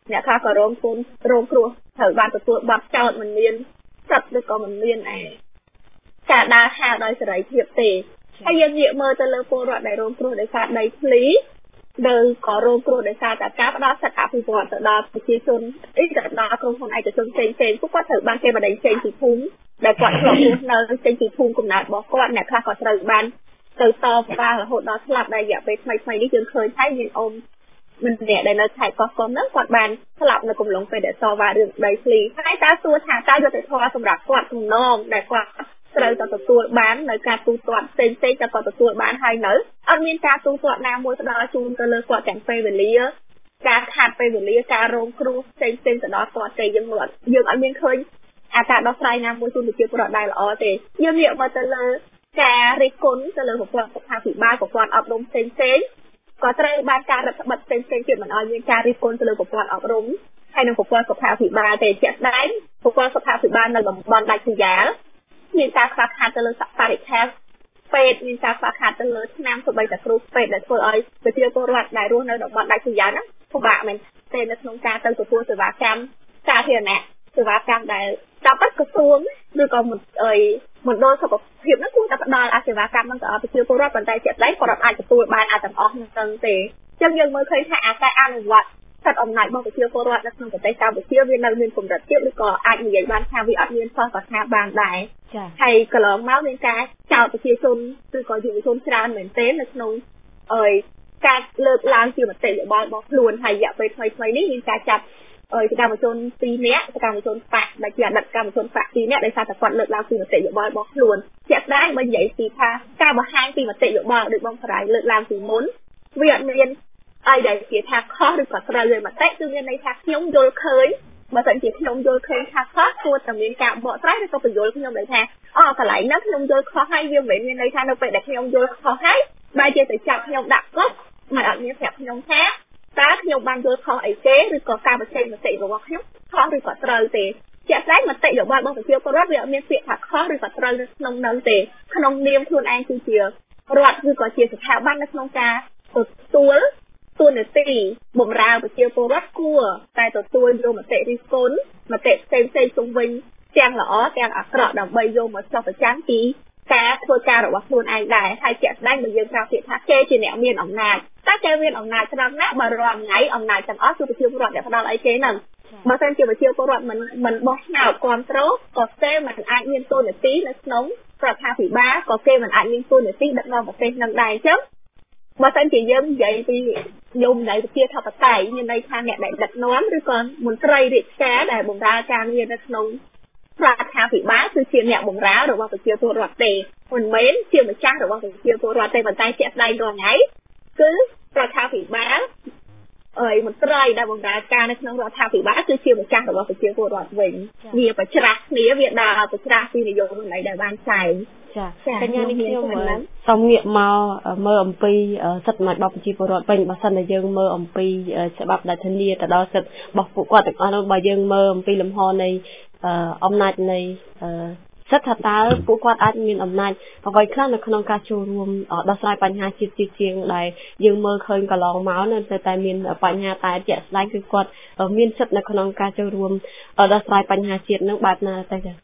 អ្នកខ្លះក៏រងគ្រោះត្រូវបានទទួលបាត់ចោលមិនមានសិទ្ធិឬក៏មិនមានការដើរហើរដោយសេរីភាពទេហើយយើងងាកមើលទៅលើពលរដ្ឋដែលរងគ្រោះដោយសារដីធ្លីដែលក៏រងគ្រោះដោយសារតែការផ្ដោតសិទ្ធិអភិវឌ្ឍទៅដល់ប្រជាជនទៅដល់ក្រុមហ៊ុនឯកជនផ្សេងៗពួកគាត់ត្រូវបានគេបណ្តេញចេញពីភូមិដែលគាត់ធ្លាប់រស់នៅចេញពីភូមិកំណើតរបស់គាត់អ្នកខ្លះក៏ត្រូវបានទៅតបការរហូតដល់ស្លាប់ដែលរយៈពេលថ្មីនេះយើងឃើញហើយមានអ៊ំមិនអ្នកដែលនៅខេត្តកោះកុងហ្នឹងគាត់បានស្លាប់នៅកំឡុងពេលដែលសវ៉ារឿងដីធ្លីហើយតើសួរថាតើយុត្តិធម៌សម្រាប់គាត់ទំនងដែលគាត់ត្រូវតែទទួលបាននៅការទូទាត់ផ្សេងៗតែគាត់ទទួលបានហើយនៅអត់មានការទូទាត់ណាមួយផ្ដល់ជូនទៅលើគាត់ទាំងពេលវេលាការខាត់ពេលវេលាការរងគ្រោះផ្សេងៗទៅដល់គាត់ទេយើងអត់មានឃើញការដោះស្រាយណាមួយជូនប្រជាពលរដ្ឋដែលល្អទេយើងងាកមកទៅលើការរិះគន់ទៅលើប្រព័ន្ធសុខាភិបាលប្រព័ន្ធអប់រំផ្សេងៗក៏ត្រូវបានការរដ្ឋបတ်ផ្សេងៗទៀតមិនឲ្យមានការរិះគន់ទៅលើប្រព័ន្ធអប់រំហើយនិងប្រព័ន្ធសុខាភិបាលទេជាក់ស្ដែងប្រព័ន្ធសុខាភិបាលនៅតំបន់ដាច់ស្រយាលមានការខ្វះខាតទៅលើបរិក្ខារពេទ្យមានការខ្វះខាតទៅលើថ្នាំសូម្បីតែគ្រូពេទ្យដែលធ្វើឲ្យប្រជាពលរដ្ឋដែលរស់នៅតំបន់ដាច់ស្រយាលហ្នឹងពិបាកមែនទេនៅក្នុងការទៅទទួលសេវាកម្មសាធារណៈសេវាកម្មដែលតាមបាត់ក្រសួងឬក៏មណ្ឌលសុខភាពហ្នឹងគួរតែផ្ដល់សេវាកម្មហ្នឹងទៅឲ្យប្រជាពលរដ្ឋប៉ុន្តែជាក់ស្ដែងគាត់អាចទទួលបានទាំងអស់ហ្នឹងទេអញ្ចឹងយើងមើលឃើញថាការអនុវត្តសិទ្ធិអំណាចរបស់ប្រជាពលរដ្ឋនៅក្នុងប្រទេសកម្ពុជាវានៅមានកម្រិតទាបឬក៏អាចនិយាយបានថាវាអត់មានសោះក៏ថាបានដែរចា៎ហើយកន្លងមកមានការចោទប្រជាជនឬក៏យុវជនច្រើនមែនទែននៅក្នុងការលើកឡើងជាមតិយោបល់របស់ខ្លួនហើយរយៈពេលថ្មីនេះមានការចាប់សកម្មជន2នាក់សកម្មជនបកដែលជាអតីតសកម្មជនបក2នាក់ដែលថាតែគាត់លើកឡើងពីមតិយោបល់របស់ខ្លួនជាក់ស្ដែងបើនិយាយពីថាការបង្ហាញពីមតិយោបល់ដោយបងស្រីលើកឡើងពីមុនវាអត់មានអីដែលជាថាខុសឬក៏ត្រូវទេមតិគឺមានន័យថាខ្ញុំយល់ឃើញបើសិនជាខ្ញុំយល់ឃើញថាខុសគួរតែមានការបកស្រាយឬក៏បញ្យល់ខ្ញុំដូចថាកន្លែងហ្នឹងខ្ញុំយល់ខុសហើយវាមិនមែនមានន័យថានៅពេលដែលខ្ញុំយល់ខុសហើយបែរជាទៅចាប់ខ្ញុំដាក់គុកមិនអត់មានប្រាប់ខ្ញុំថាតើខ្ញុំបានយល់ខុសអីទេឬក៏ការបញ្ចេញមតិរបស់ខ្ញុំខុសឬក៏ត្រូវទេជាក់ស្ដែងមតិយោបល់របស់ប្រជាពលរដ្ឋវាអត់មានពាក្យថាខុសឬក៏ត្រូវនៅក្នុងនោះទេក្នុងនាមខ្លួនឯងគឺជារដ្ឋឬក៏ជាស្ថាប័ននៅក្នុងការទទួលតួនាទីបម្រើប្រជាពលរដ្ឋគួរតែទទួលយកមតិរិះគន់មតិផ្សេងៗជុំវិញទាំងល្អទាំងអាក្រក់ដើម្បីយកមកចុះប្រចាំពីការធ្វើការរបស់ខ្លួនឯងដែរហើយជាក់ស្ដែងបើយើងប្រើពាក្យថាគេជាអ្នកមានអំណាចតើគេមានអំណាចត្រង់ណាបើរាល់ថ្ងៃអំណាចទាំងអស់គឺប្រជាពលរដ្ឋដែលផ្ដល់ឲ្យគេហ្នឹងបើមិនជាប្រជាពលរដ្ឋមិនបោះឆ្នោតគ្រប់គ្រងក៏គេមិនអាចមានតួនាទីនៅក្នុងរដ្ឋាភិបាលក៏គេមិនអាចមានតួនាទីដឹកនាំប្រទេសនឹងដែរអញ្ចឹងបើមិនជាយើងនិយាយពីយមនៃប្រជាធិបតេយ្យមានន័យថាអ្នកដែលដឹកនាំឬក៏មន្ត្រីរាជការដែលបម្រើការងារនៅក្នុងរដ្ឋាភិបាលគឺជាអ្នកបម្រើរបស់ប្រជាពលរដ្ឋទេមិនមែនជាម្ចាស់របស់ប្រជាពលរដ្ឋទេប៉ុន្តែជាក់ស្ដែងរាល់ថ្ងៃគឺរដ្ឋាភិបាលមន្ត្រីដែលបម្រើការនៅក្នុងរដ្ឋាភិបាលគឺជាម្ចាស់របស់ប្រជាពលរដ្ឋវិញវាប្រច្រាស់គ្នាវាដើរប្រច្រាស់ពីនយោបាយដែលបានចែងចាកញ្ញានេះខ្ញុំសូមងាកមកមើលអំពីសិទ្ធិអំណាចរបស់ប្រជាពលរដ្ឋវិញបើសិនតែយើងមើលអំពីច្បាប់ដែលធានាទៅដល់សិទ្ធិរបស់ពួកគាត់ទាំងអស់នោះបើយើងមើលអំពីលំហនៃអំណាចនៃសិទ្ធិថាតើពួកគាត់អាចមានអំណាចអ្វីខ្លះនៅក្នុងការចូលរួមដោះស្រាយបញ្ហាជាតិជាងដែលយើងមើលឃើញកន្លងមកនៅតែមានបញ្ហាតែជាក់ស្ដែងគឺគាត់មានសិទ្ធិនៅក្នុងការចូលរួមដោះស្រាយបញ្ហាជាតិនឹងបែបណាទៅចា៎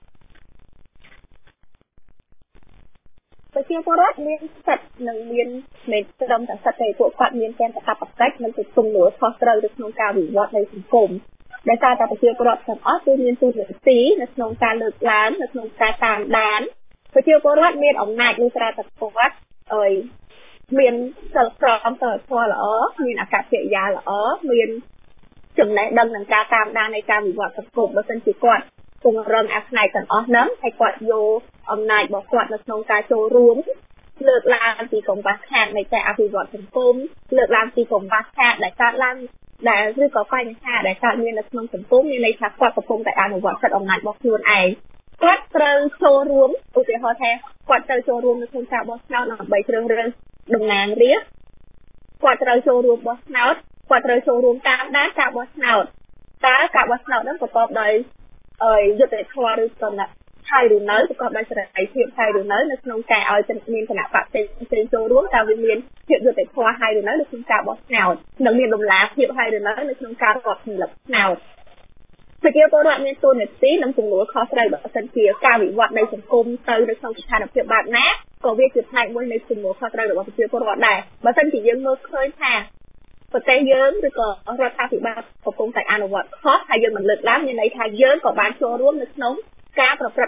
ប្រជាពលរដ្ឋមានសិទ្ធិនិងមានមិនត្រឹមតែសិទ្ធិទេពួកគាត់មានទាំងកាតព្វកិច្ចនិងទំនួលខុសត្រូវនៅក្នុងការវិវត្តនៃសង្គមដែលតែប្រជាពលរដ្ឋទាំងអស់គឺមានទូនាទីនៅក្នុងការលើកឡើងនៅក្នុងការតាមដានប្រជាពលរដ្ឋមានអំណាចលើក្រៅតែគាត់មានសិលប្រមសិលធម៌ល្អមានអាកប្បកិរិយាល្អមានចំណេះដឹងនឹងការតាមដាននៃការវិវត្តសង្គមបើមិនជាគាត់ពង្រឹងអាផ្នែកទាំងអស់ហ្នឹងហើយគាត់យកអំណាចរបស់គាត់នៅក្នុងការចូលរួមលើកឡើងពីកង្វះខាតនៃការអភិវឌ្ឍសង្គមលើកឡើងពីកង្វះខាតដែលកើតឡើងដែលឬក៏បញ្ហាដែលកើតមាននៅក្នុងសង្គមមានន័យថាគាត់កំពុងតែអនុវត្តសិទ្ធិអំណាចរបស់ខ្លួនឯងគាត់ត្រូវចូលរួមឧទាហរណ៍ថាគាត់ត្រូវចូលរួមនៅក្នុងការបោះឆ្នោតដើម្បីជ្រើសរើសតំណាងរាស្ត្រគាត់ត្រូវចូលរួមបោះឆ្នោតគាត់ត្រូវចូលរួមតាមដានការបោះឆ្នោតតើការបោះឆ្នោតនោះប្រកបដោយយុត្តិធម៌ឬក៏ហើយឬនៅប្រកបដោយសេរីភាពហើយឬនៅក្នុងការឲ្យមានគណៈបកផ្សេងចូលរួមតើវាមានភាពយុត្តិធម៌ហើយឬនៅក្នុងការបោះឆ្នោតនិងមានដំណាភាពហើយឬនៅក្នុងការរដ្ឋសម្លឹកឆ្នោតប្រជាពលរដ្ឋមានតួនាទីនិងទំនួលខុសត្រូវបើសិនជាការវិវត្តនៃសង្គមទៅនៅក្នុងស្ថានភាពបែបណាក៏វាជាផ្នែកមួយនៃទំនួលខុសត្រូវរបស់ប្រជាពលរដ្ឋដែរបើសិនជាយើងមើលឃើញថាប្រទេសយើងឬក៏រដ្ឋាភិបាលកំពុងតែអនុវត្តខុសហើយយើងមិនលើកឡើងមានន័យថាយើងក៏បានចូលរួមនៅក្នុងការប្រព្រឹត្ត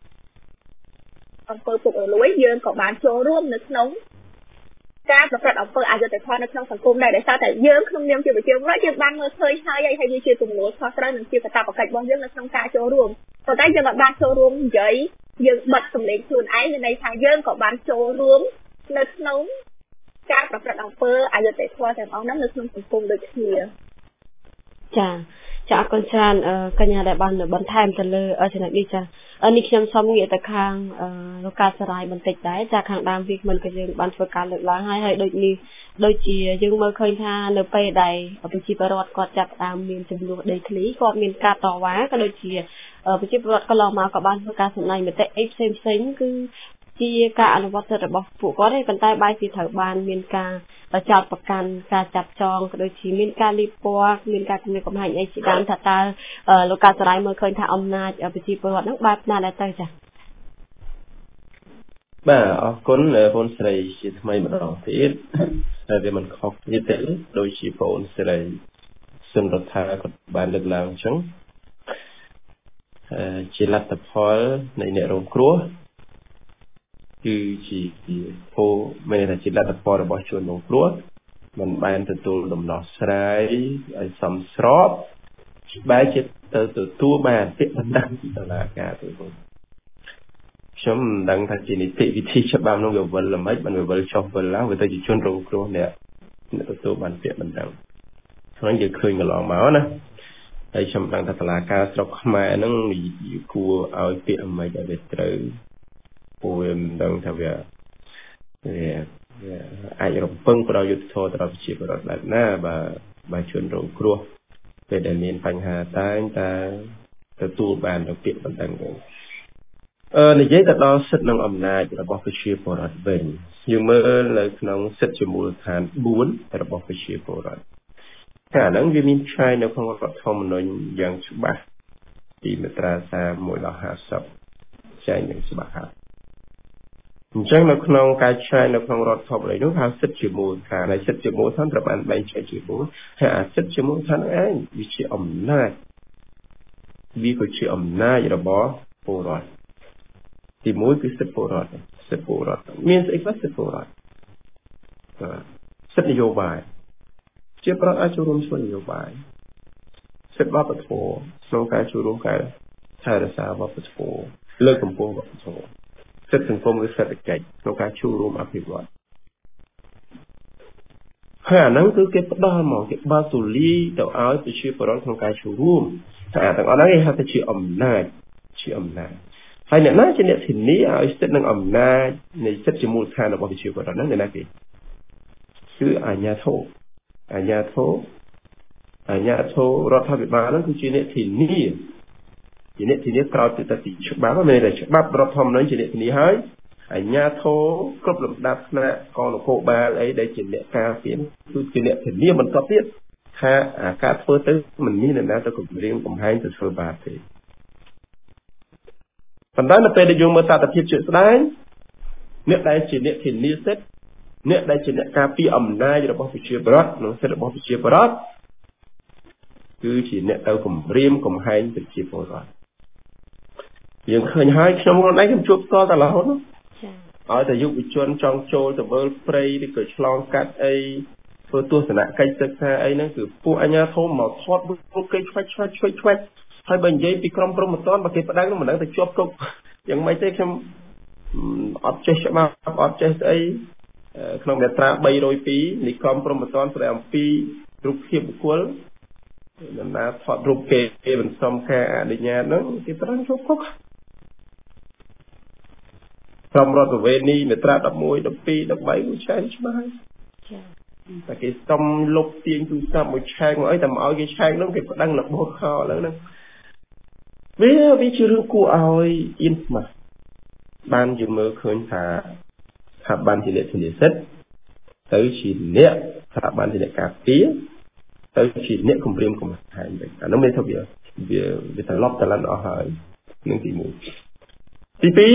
អំពើពុករលួយយើងក៏បានចូលរួមនៅក្នុងការប្រព្រឹត្តអំពើអយុត្តិធម៌នៅក្នុងសង្គមដែរដោយសារតែយើងក្នុងនាមជាប្រជាពលរដ្ឋយើងបានមើលឃើញហើយវាជាទំនួលខុសត្រូវនិងជាកាតព្វកិច្ចរបស់យើងនៅក្នុងការចូលរួមប៉ុន្តែយើងបានចូលរួមនិយាយយើងបិទសម្លេងខ្លួនឯងមានន័យថាយើងក៏បានចូលរួមនៅក្នុងការប្រព្រឹត្តអំពើអយុត្តិធម៌ទាំងអស់នោះនៅក្នុងសង្គមដូចគ្នាចាអរគុណច្រើនកញ្ញាដែលបានបន្ថែមទៅលើចំណុចនេះចានេះខ្ញុំសូមងាកទៅខាងលោកកាសរាយបន្តិចដែរចាខាងដើមវាមិនក៏យើងបានធ្វើការលើកឡើងហើយដូចនេះដូចជាយើងមើលឃើញថានៅពេលដែលប្រជាពលរដ្ឋគាត់ចាប់ផ្ដើមមានចំនួនដីធ្លីគាត់មានការតវ៉ាក៏ដូចជាប្រជាពលរដ្ឋកន្លងមកក៏បានធ្វើការសម្ដែងមតិអីផ្សេងគឺជាការអនុវត្តសិទ្ធិរបស់ពួកគាត់ទេប៉ុន្តែបែរជាត្រូវបានមានការចោទប្រកាន់ការចាប់ចងក៏ដូចជាមានការលៀបពណ៌មានការគំរាមកំហែងអីជាដើមថាតើលោកកាសរាយមើលឃើញថាអំណាចប្រជាពលរដ្ឋហ្នឹងបែបណាដែរទៅចា៎បាទអរគុណបងស្រីជាថ្មីម្ដងទៀតហើយវាមិនខុសគ្នាទេដូចជាបងស្រីសុនរដ្ឋាក៏បានលើកឡើងអញ្ចឹងជាលទ្ធផលនៃអ្នករងគ្រោះគឺជាពោមានតែជាលទ្ធផលរបស់ជនរងគ្រោះមិនបានទទួលដំណោះស្រាយឲ្យសមស្របបែរជាទៅទទួលបានពាក្យបណ្ដឹងពីតុលាការទៅវិញខ្ញុំមិនដឹងថាជានីតិវិធីច្បាប់នោះវាវិលល្មិចមិនវាវិលចុះវិលឡើងវាទៅជាជនរងគ្រោះអ្នកទទួលបានពាក្យបណ្ដឹងហ្នឹងយើងឃើញកន្លងមកណាហើយខ្ញុំដឹងថាតុលាការស្រុកខ្មែរហ្នឹងគួរឲ្យពាក្យអ្វីដែលវាត្រូវព្រោះវាមិនដឹងថាវាអាចរំពឹងផ្ដល់យុទ្ធធម៌ទៅដល់ប្រជាពលរដ្ឋបែបណាបើជនរងគ្រោះពេលដែលមានបញ្ហាតែទទួលបានទៅពាក្យបណ្ដឹងវិញនិយាយទៅដល់សិទ្ធិនិងអំណាចរបស់ប្រជាពលរដ្ឋវិញយើងមើលនៅក្នុងសិទ្ធិជាមូលដ្ឋាន4របស់ប្រជាពលរដ្ឋតែអាហ្នឹងវាមានចែងនៅក្នុងរដ្ឋធម្មនុញ្ញយ៉ាងច្បាស់ពីមាត្រា31ដល់50ចែងយ៉ាងច្បាស់ហើយអញ្ចឹងនៅក្នុងការចែងនៅក្នុងរដ្ឋធម្មនុញ្ញនោះហៅសិទ្ធិជាមូលដ្ឋានហើយសិទ្ធិជាមូលដ្ឋានត្រូវបានបែងចែកជា4ហើយអាសិទ្ធិជាមូលដ្ឋានឯងវាជាអំណាចវាក៏ជាអំណាចរបស់ពលរដ្ឋទី1គឺសិទ្ធិពលរដ្ឋមានស្អីខ្លះសិទ្ធិពលរដ្ឋសិទ្ធិនយោបាយជាប្រតិអាចចូលរួមធ្វើនយោបាយសិទ្ធិវប្បធម៌ក្នុងការចូលរួមការថែរក្សាវប្បធម៌លើកកម្ពស់វប្បធម៌សិទ្ធិសង្គមឬសេដ្ឋកិច្ចក្នុងការចូលរួមអភិវឌ្ឍហើយអាហ្នឹងគឺគេផ្ដល់មកគេបើកទូលាយទៅឲ្យប្រជាពលរដ្ឋក្នុងការចូលរួមតែអាទាំងអស់ហ្នឹងគេហៅថាជាអំណាចហើយអ្នកណាជាអ្នកធានាឲ្យសិទ្ធិនិងអំណាចនៃសិទ្ធិជាមូលដ្ឋានរបស់ប្រជាពលរដ្ឋហ្នឹងអ្នកណាគេគឺអាជ្ញាធររដ្ឋាភិបាលហ្នឹងគឺជាអ្នកធានាក្រោយពីទៅទីច្បាប់មានតែច្បាប់រដ្ឋធម្មនុញ្ញជាអ្នកធានាហើយអាជ្ញាធរគ្រប់លំដាប់ថ្នាក់កងនគរបាលអីដែលជាអ្នកការពារគឺជាអ្នកធានាបន្តទៀតថាការធ្វើទៅមិនមានអ្នកណាទៅគំរាមកំហែងទៅធ្វើបាបទេប៉ុន្តែនៅពេលដែលយើងមើលតថភាពជាក់ស្ដែងអ្នកដែលជាអ្នកធានាសិទ្ធិអ្នកដែលជាអ្នកការពារអំណាចរបស់ប្រជាពលរដ្ឋនិងសិទ្ធិរបស់ប្រជាពលរដ្ឋគឺជាអ្នកទៅគំរាមកំហែងប្រជាពលរដ្ឋយើងឃើញហើយខ្ញុំខ្លួនឯងខ្ញុំជួបផ្ទាល់តែរហូតនោះឲ្យតែយុវជនចង់ចូលទៅមើលព្រៃឬក៏ឆ្លងកាត់អីធ្វើទស្សនកិច្ចសិក្សាអីហ្នឹងគឺពួកអាជ្ញាធរមកថតរូបគេឆ្វាច់ហើយបើនិយាយពីក្រមព្រហ្មទណ្ឌបើគេប្តឹងមិនដឹងទៅជាប់គុកយ៉ាងម៉េចទេខ្ញុំអត់ចេះច្បាប់អត់ចេះស្អីក្នុងមាត្រា302នៃក្រមព្រហ្មទណ្ឌស្ដីអំពីរូបភាពបុគ្គលដំណើរថតរូបគេមិនសមការអនុញ្ញាតហ្នឹងគេប្តឹងជាប់គុកក្រមរដ្ឋប្រវេណីមាត្រា11 12 13មួយឆែកច្បាស់ហើយតែគេសុំលុបទាញទូរស័ព្ទមួយឆែកមកអីតែមកឲ្យគេឆែកហ្នឹងគេប្តឹងរបូតខោឥឡូវហ្នឹងវាជារឿងគួរឲ្យអៀនខ្មាស់បានយើងមើលឃើញថាស្ថាប័នជាអ្នកធានាសិទ្ធិទៅជាអ្នកស្ថាប័នជាអ្នកការពារទៅជាអ្នកគម្រាមកំហែងវិញអានោះមានថាវាត្រឡប់ទៅឡើងអស់ហើយនឹងទី1ទី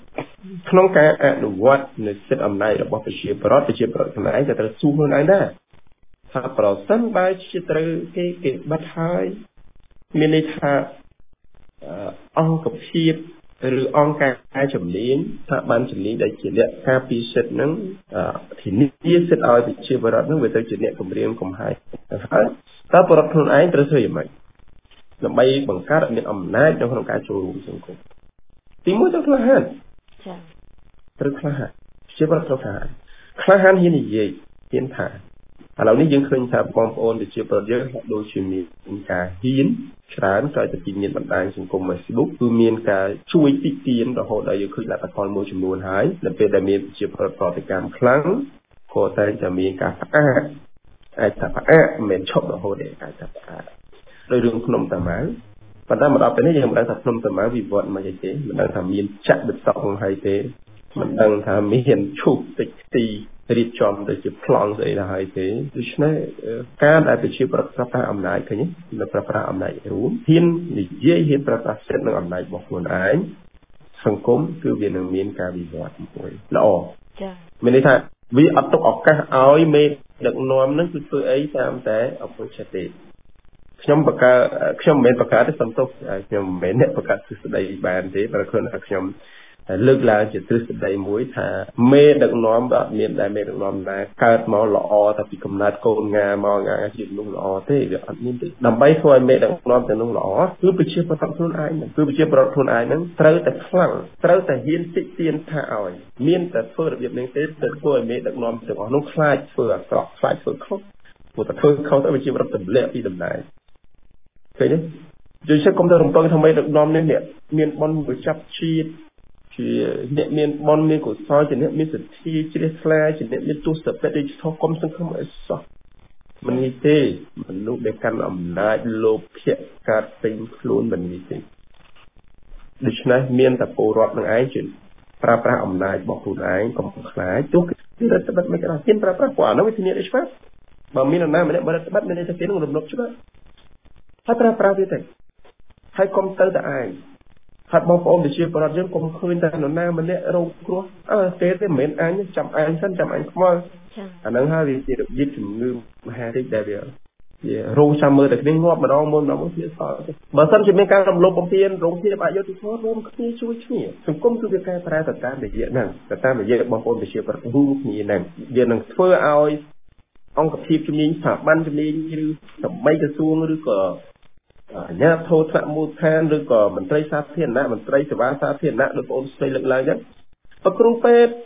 2ក្នុងការអនុវត្តនៅសិទ្ធិអំណាចរបស់ប្រជាពលរដ្ឋខ្លួនឯងក៏ត្រូវសួរខ្លួនឯងដែរថាប្រសិនបើជាត្រូវគេបិទហើយមានន័យថាអង្គភាពឬអង្គការជំនាញថាបានជំនាញដែលជាអ្នកការពារសិទ្ធិនឹងធានាសិទ្ធិឲ្យប្រជាពលរដ្ឋនឹងវាទៅជាអ្នកគម្រាមកំហែងហើយតើពលរដ្ឋខ្លួនឯងត្រូវធ្វើយ៉ាងម៉េចដើម្បីបង្កើតឲ្យមានអំណាចនៅក្នុងការចូលរួមសង្គមទី1ត្រូវក្លាហានចា៎ត្រូវក្លាហានជាពលរដ្ឋត្រូវក្លាហានហ៊ាននិយាយហ៊ានថាឥឡូវនេះយើងឃើញថាបងប្អូនប្រជាពលរដ្ឋយើងដូចជាមានការហ៊ានច្រើនក្រោយពីមានបណ្ដាញសង្គម Facebook គឺមានការជួយទីទានរហូតដល់យើងឃើញលទ្ធផលមួយចំនួនហើយនៅពេលដែលមានប្រជាពលរដ្ឋប្រតិកម្មខ្លាំងក៏តែจะមានការផ្អាកអាចថាផ្អាកមិនមែនឈប់រហូតទេអាចថាផ្អាកដោយរឿងភ្នំតាម៉ៅប៉ុន្តែមកដល់ពេលនេះយើងមិនដឹងថាភ្នំតាម៉ៅវិវត្តមកយ៉ាងទេមិនដឹងថាមានចាក់បេតុងហើយទេមិនដឹងថាមានឈូសតិចទីរៀបចំទៅជាប្លង់ស្អីដល់ហើយទេដូច្នេះការដែលប្រជាប្រដ្ឋប្រើប្រាស់អំណាចឃើញទេប្រើប្រាស់អំណាចរួមហ៊ាននិយាយហ៊ានប្រើប្រាស់សិទ្ធិនិងអំណាចរបស់ខ្លួនឯងសង្គមគឺវានឹងមានការវិវត្តមួយល្អចា៎មានន័យថាវាអត់ទុកឱកាសឲ្យមេដឹកនាំនឹងគឺធ្វើអីតាមតែអពុចិត្តទេខ្ញុំមិនមែនបង្កើតទេសំទោសខ្ញុំមិនមែនអ្នកបង្កើតទ្រឹស្ដីបានទេតែគ្រាន់តែខ្ញុំលើកឡើងជាទ្រឹស្ដីមួយថាមេដឹកនាំអត់មានដែលមេដឹកនាំណាកើតមកល្អតែពីកំណើតកូនងាមកងាជាមនុស្សល្អទេវាអត់មានទេដើម្បីធ្វើឲ្យមេដឹកនាំទាំងនោះល្អគឺប្រជាប្រដ្ឋខ្លួនឯងគឺប្រជាប្រដ្ឋខ្លួនឯងហ្នឹងត្រូវតែខ្លាំងត្រូវតែហ៊ានតិចទៀនថាឲ្យមានតែធ្វើរបៀបនេះទេទៅធ្វើឲ្យមេដឹកនាំទាំងអស់នោះខ្លាចធ្វើអាក្រក់ខ្លាចធ្វើខុសព្រោះតែធ្វើខុសទៅប្រជាប្រដ្ឋទម្លាក់ពីតំណែងឃើញទេយើងជិះកុំទៅរំពឹងថាមេដឹកនាំនេះមានបនប្រចាំជាតិជាអ្នកមានបនមានកុសលជាអ្នកមានសទ្ធាជ្រះថ្លាជាអ្នកមានទស្សនវិជ្ជាឌីជីថលកុំសង្ឃឹមអីសោះមិននេះទេមនុស្សដែលកាន់អំណាចលោភៈកើតពេញខ្លួនមិននេះទេដូច្នេះមានតែពលរដ្ឋនឹងឯងជាប្រើប្រាស់អំណាចរបស់ខ្លួនឯងកុំខ្លាចទោះគឺរដ្ឋបတ်មិនក៏ហ៊ានប្រើប្រាស់ព្រោះអានោះវាធានាដោយច្បាប់បើមាននរណាម្នាក់បរដ្ឋបတ်មានន័យថាគេនឹងរំលោភច្បាប់ហើយប្រើប្រាស់វាទៅហើយកុំទៅតែឯងហើយបងប្អូនប្រជាពលរដ្ឋយើងកុំឃើញតែនរណាម្នាក់រងគ្រោះទេមិនមែនអញចាំអញសិនចាំអញខ្មោចអាហ្នឹងហើយវាជារបៀបជំងឺមហារីកដែលវារងចាំមើលតែគ្នាងាប់ម្ដងមុនទៀតសោះបើសិនជាមានការរំលោភបំពានរងភាពអយុត្តិធម៌រួមគ្នាជួយគ្នាសង្គមគឺវាកែប្រែទៅតាមរយៈហ្នឹងទៅតាមរយៈបងប្អូនប្រជាពលរដ្ឋរួមគ្នាហ្នឹងវានឹងធ្វើឲ្យអង្គភាពជំនាញស្ថាប័នជំនាញឬសម្បីក្រសួងឬក៏អាជ្ញាធរថ្នាក់មូលដ្ឋានឬក៏មន្ត្រីសាធារណៈមន្ត្រីសេវាសាធារណៈលោកបងស្រីលើកឡើងចឹងបើគ្រូពេទ្យ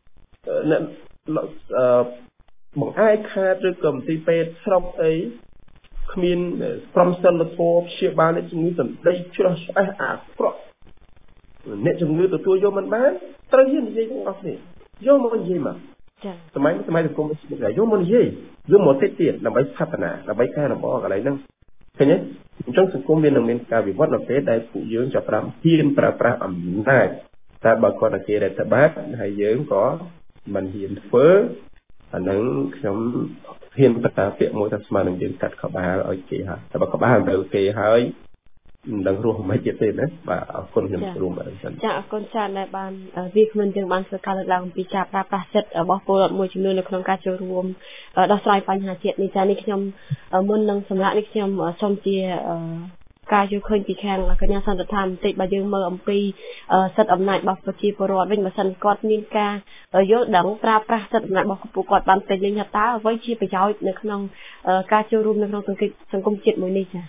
បង្អែកខាតឬក៏មន្ត្រីពេទ្យស្រុកអីគ្មានក្រមសីលធម៌ព្យាបាលអ្នកជំងឺសម្ដីច្រោះឆ្អេះអាក្រក់អ្នកជំងឺទទួលយកមិនបានត្រូវហ៊ាននិយាយទាំងអស់គ្នាយកមកនិយាយមកចា៎សម័យសង្គមនេះយកមកនិយាយយកមកតិចទៀតដើម្បីស្ថាបនាដើម្បីកែលម្អកន្លែងហ្នឹងឃើញទេអញ្ចឹងសង្គមវានឹងមានការវិវត្តនៅពេលដែលពួកយើងចាប់ផ្ដើមហ៊ានប្រើប្រាស់អំណាចតែបើគាត់តែគេរដ្ឋបាលហើយយើងក៏មិនហ៊ានធ្វើអានឹងខ្ញុំហ៊ានបន្តពាក្យមួយថាស្មើនឹងយើងកាត់ក្បាលឲ្យគេហើយតែបើក្បាលទៅគេហើយមិនដឹងរស់មិនទៀតទេណាបាទអរគុណខ្ញុំរួមអរគុណចាអរគុណច្រើនដែលបានវាគ្មិនយើងបានធ្វើការលើកឡើងពីការប្រើប្រាស់សិទ្ធិរបស់ពលរដ្ឋមួយចំនួននៅក្នុងការចូលរួមដោះស្រាយបញ្ហាជាតិនេះចានេះខ្ញុំមុននឹងសម្រាប់នេះខ្ញុំសូមជាការយល់ឃើញពីខាងកញ្ញាសន្តិដ្ឋានបន្តិចបើយើងមើលអំពីសិទ្ធិអំណាចរបស់ប្រជាពលរដ្ឋវិញបើសិនគាត់មានការយល់ដឹងប្រើប្រាស់សិទ្ធិអំណាចរបស់ពួកគាត់បានពេញលេញតើអ្វីជាប្រយោជន៍នៅក្នុងការចូលរួមនៅក្នុងសង្គមជាតិមួយនេះចា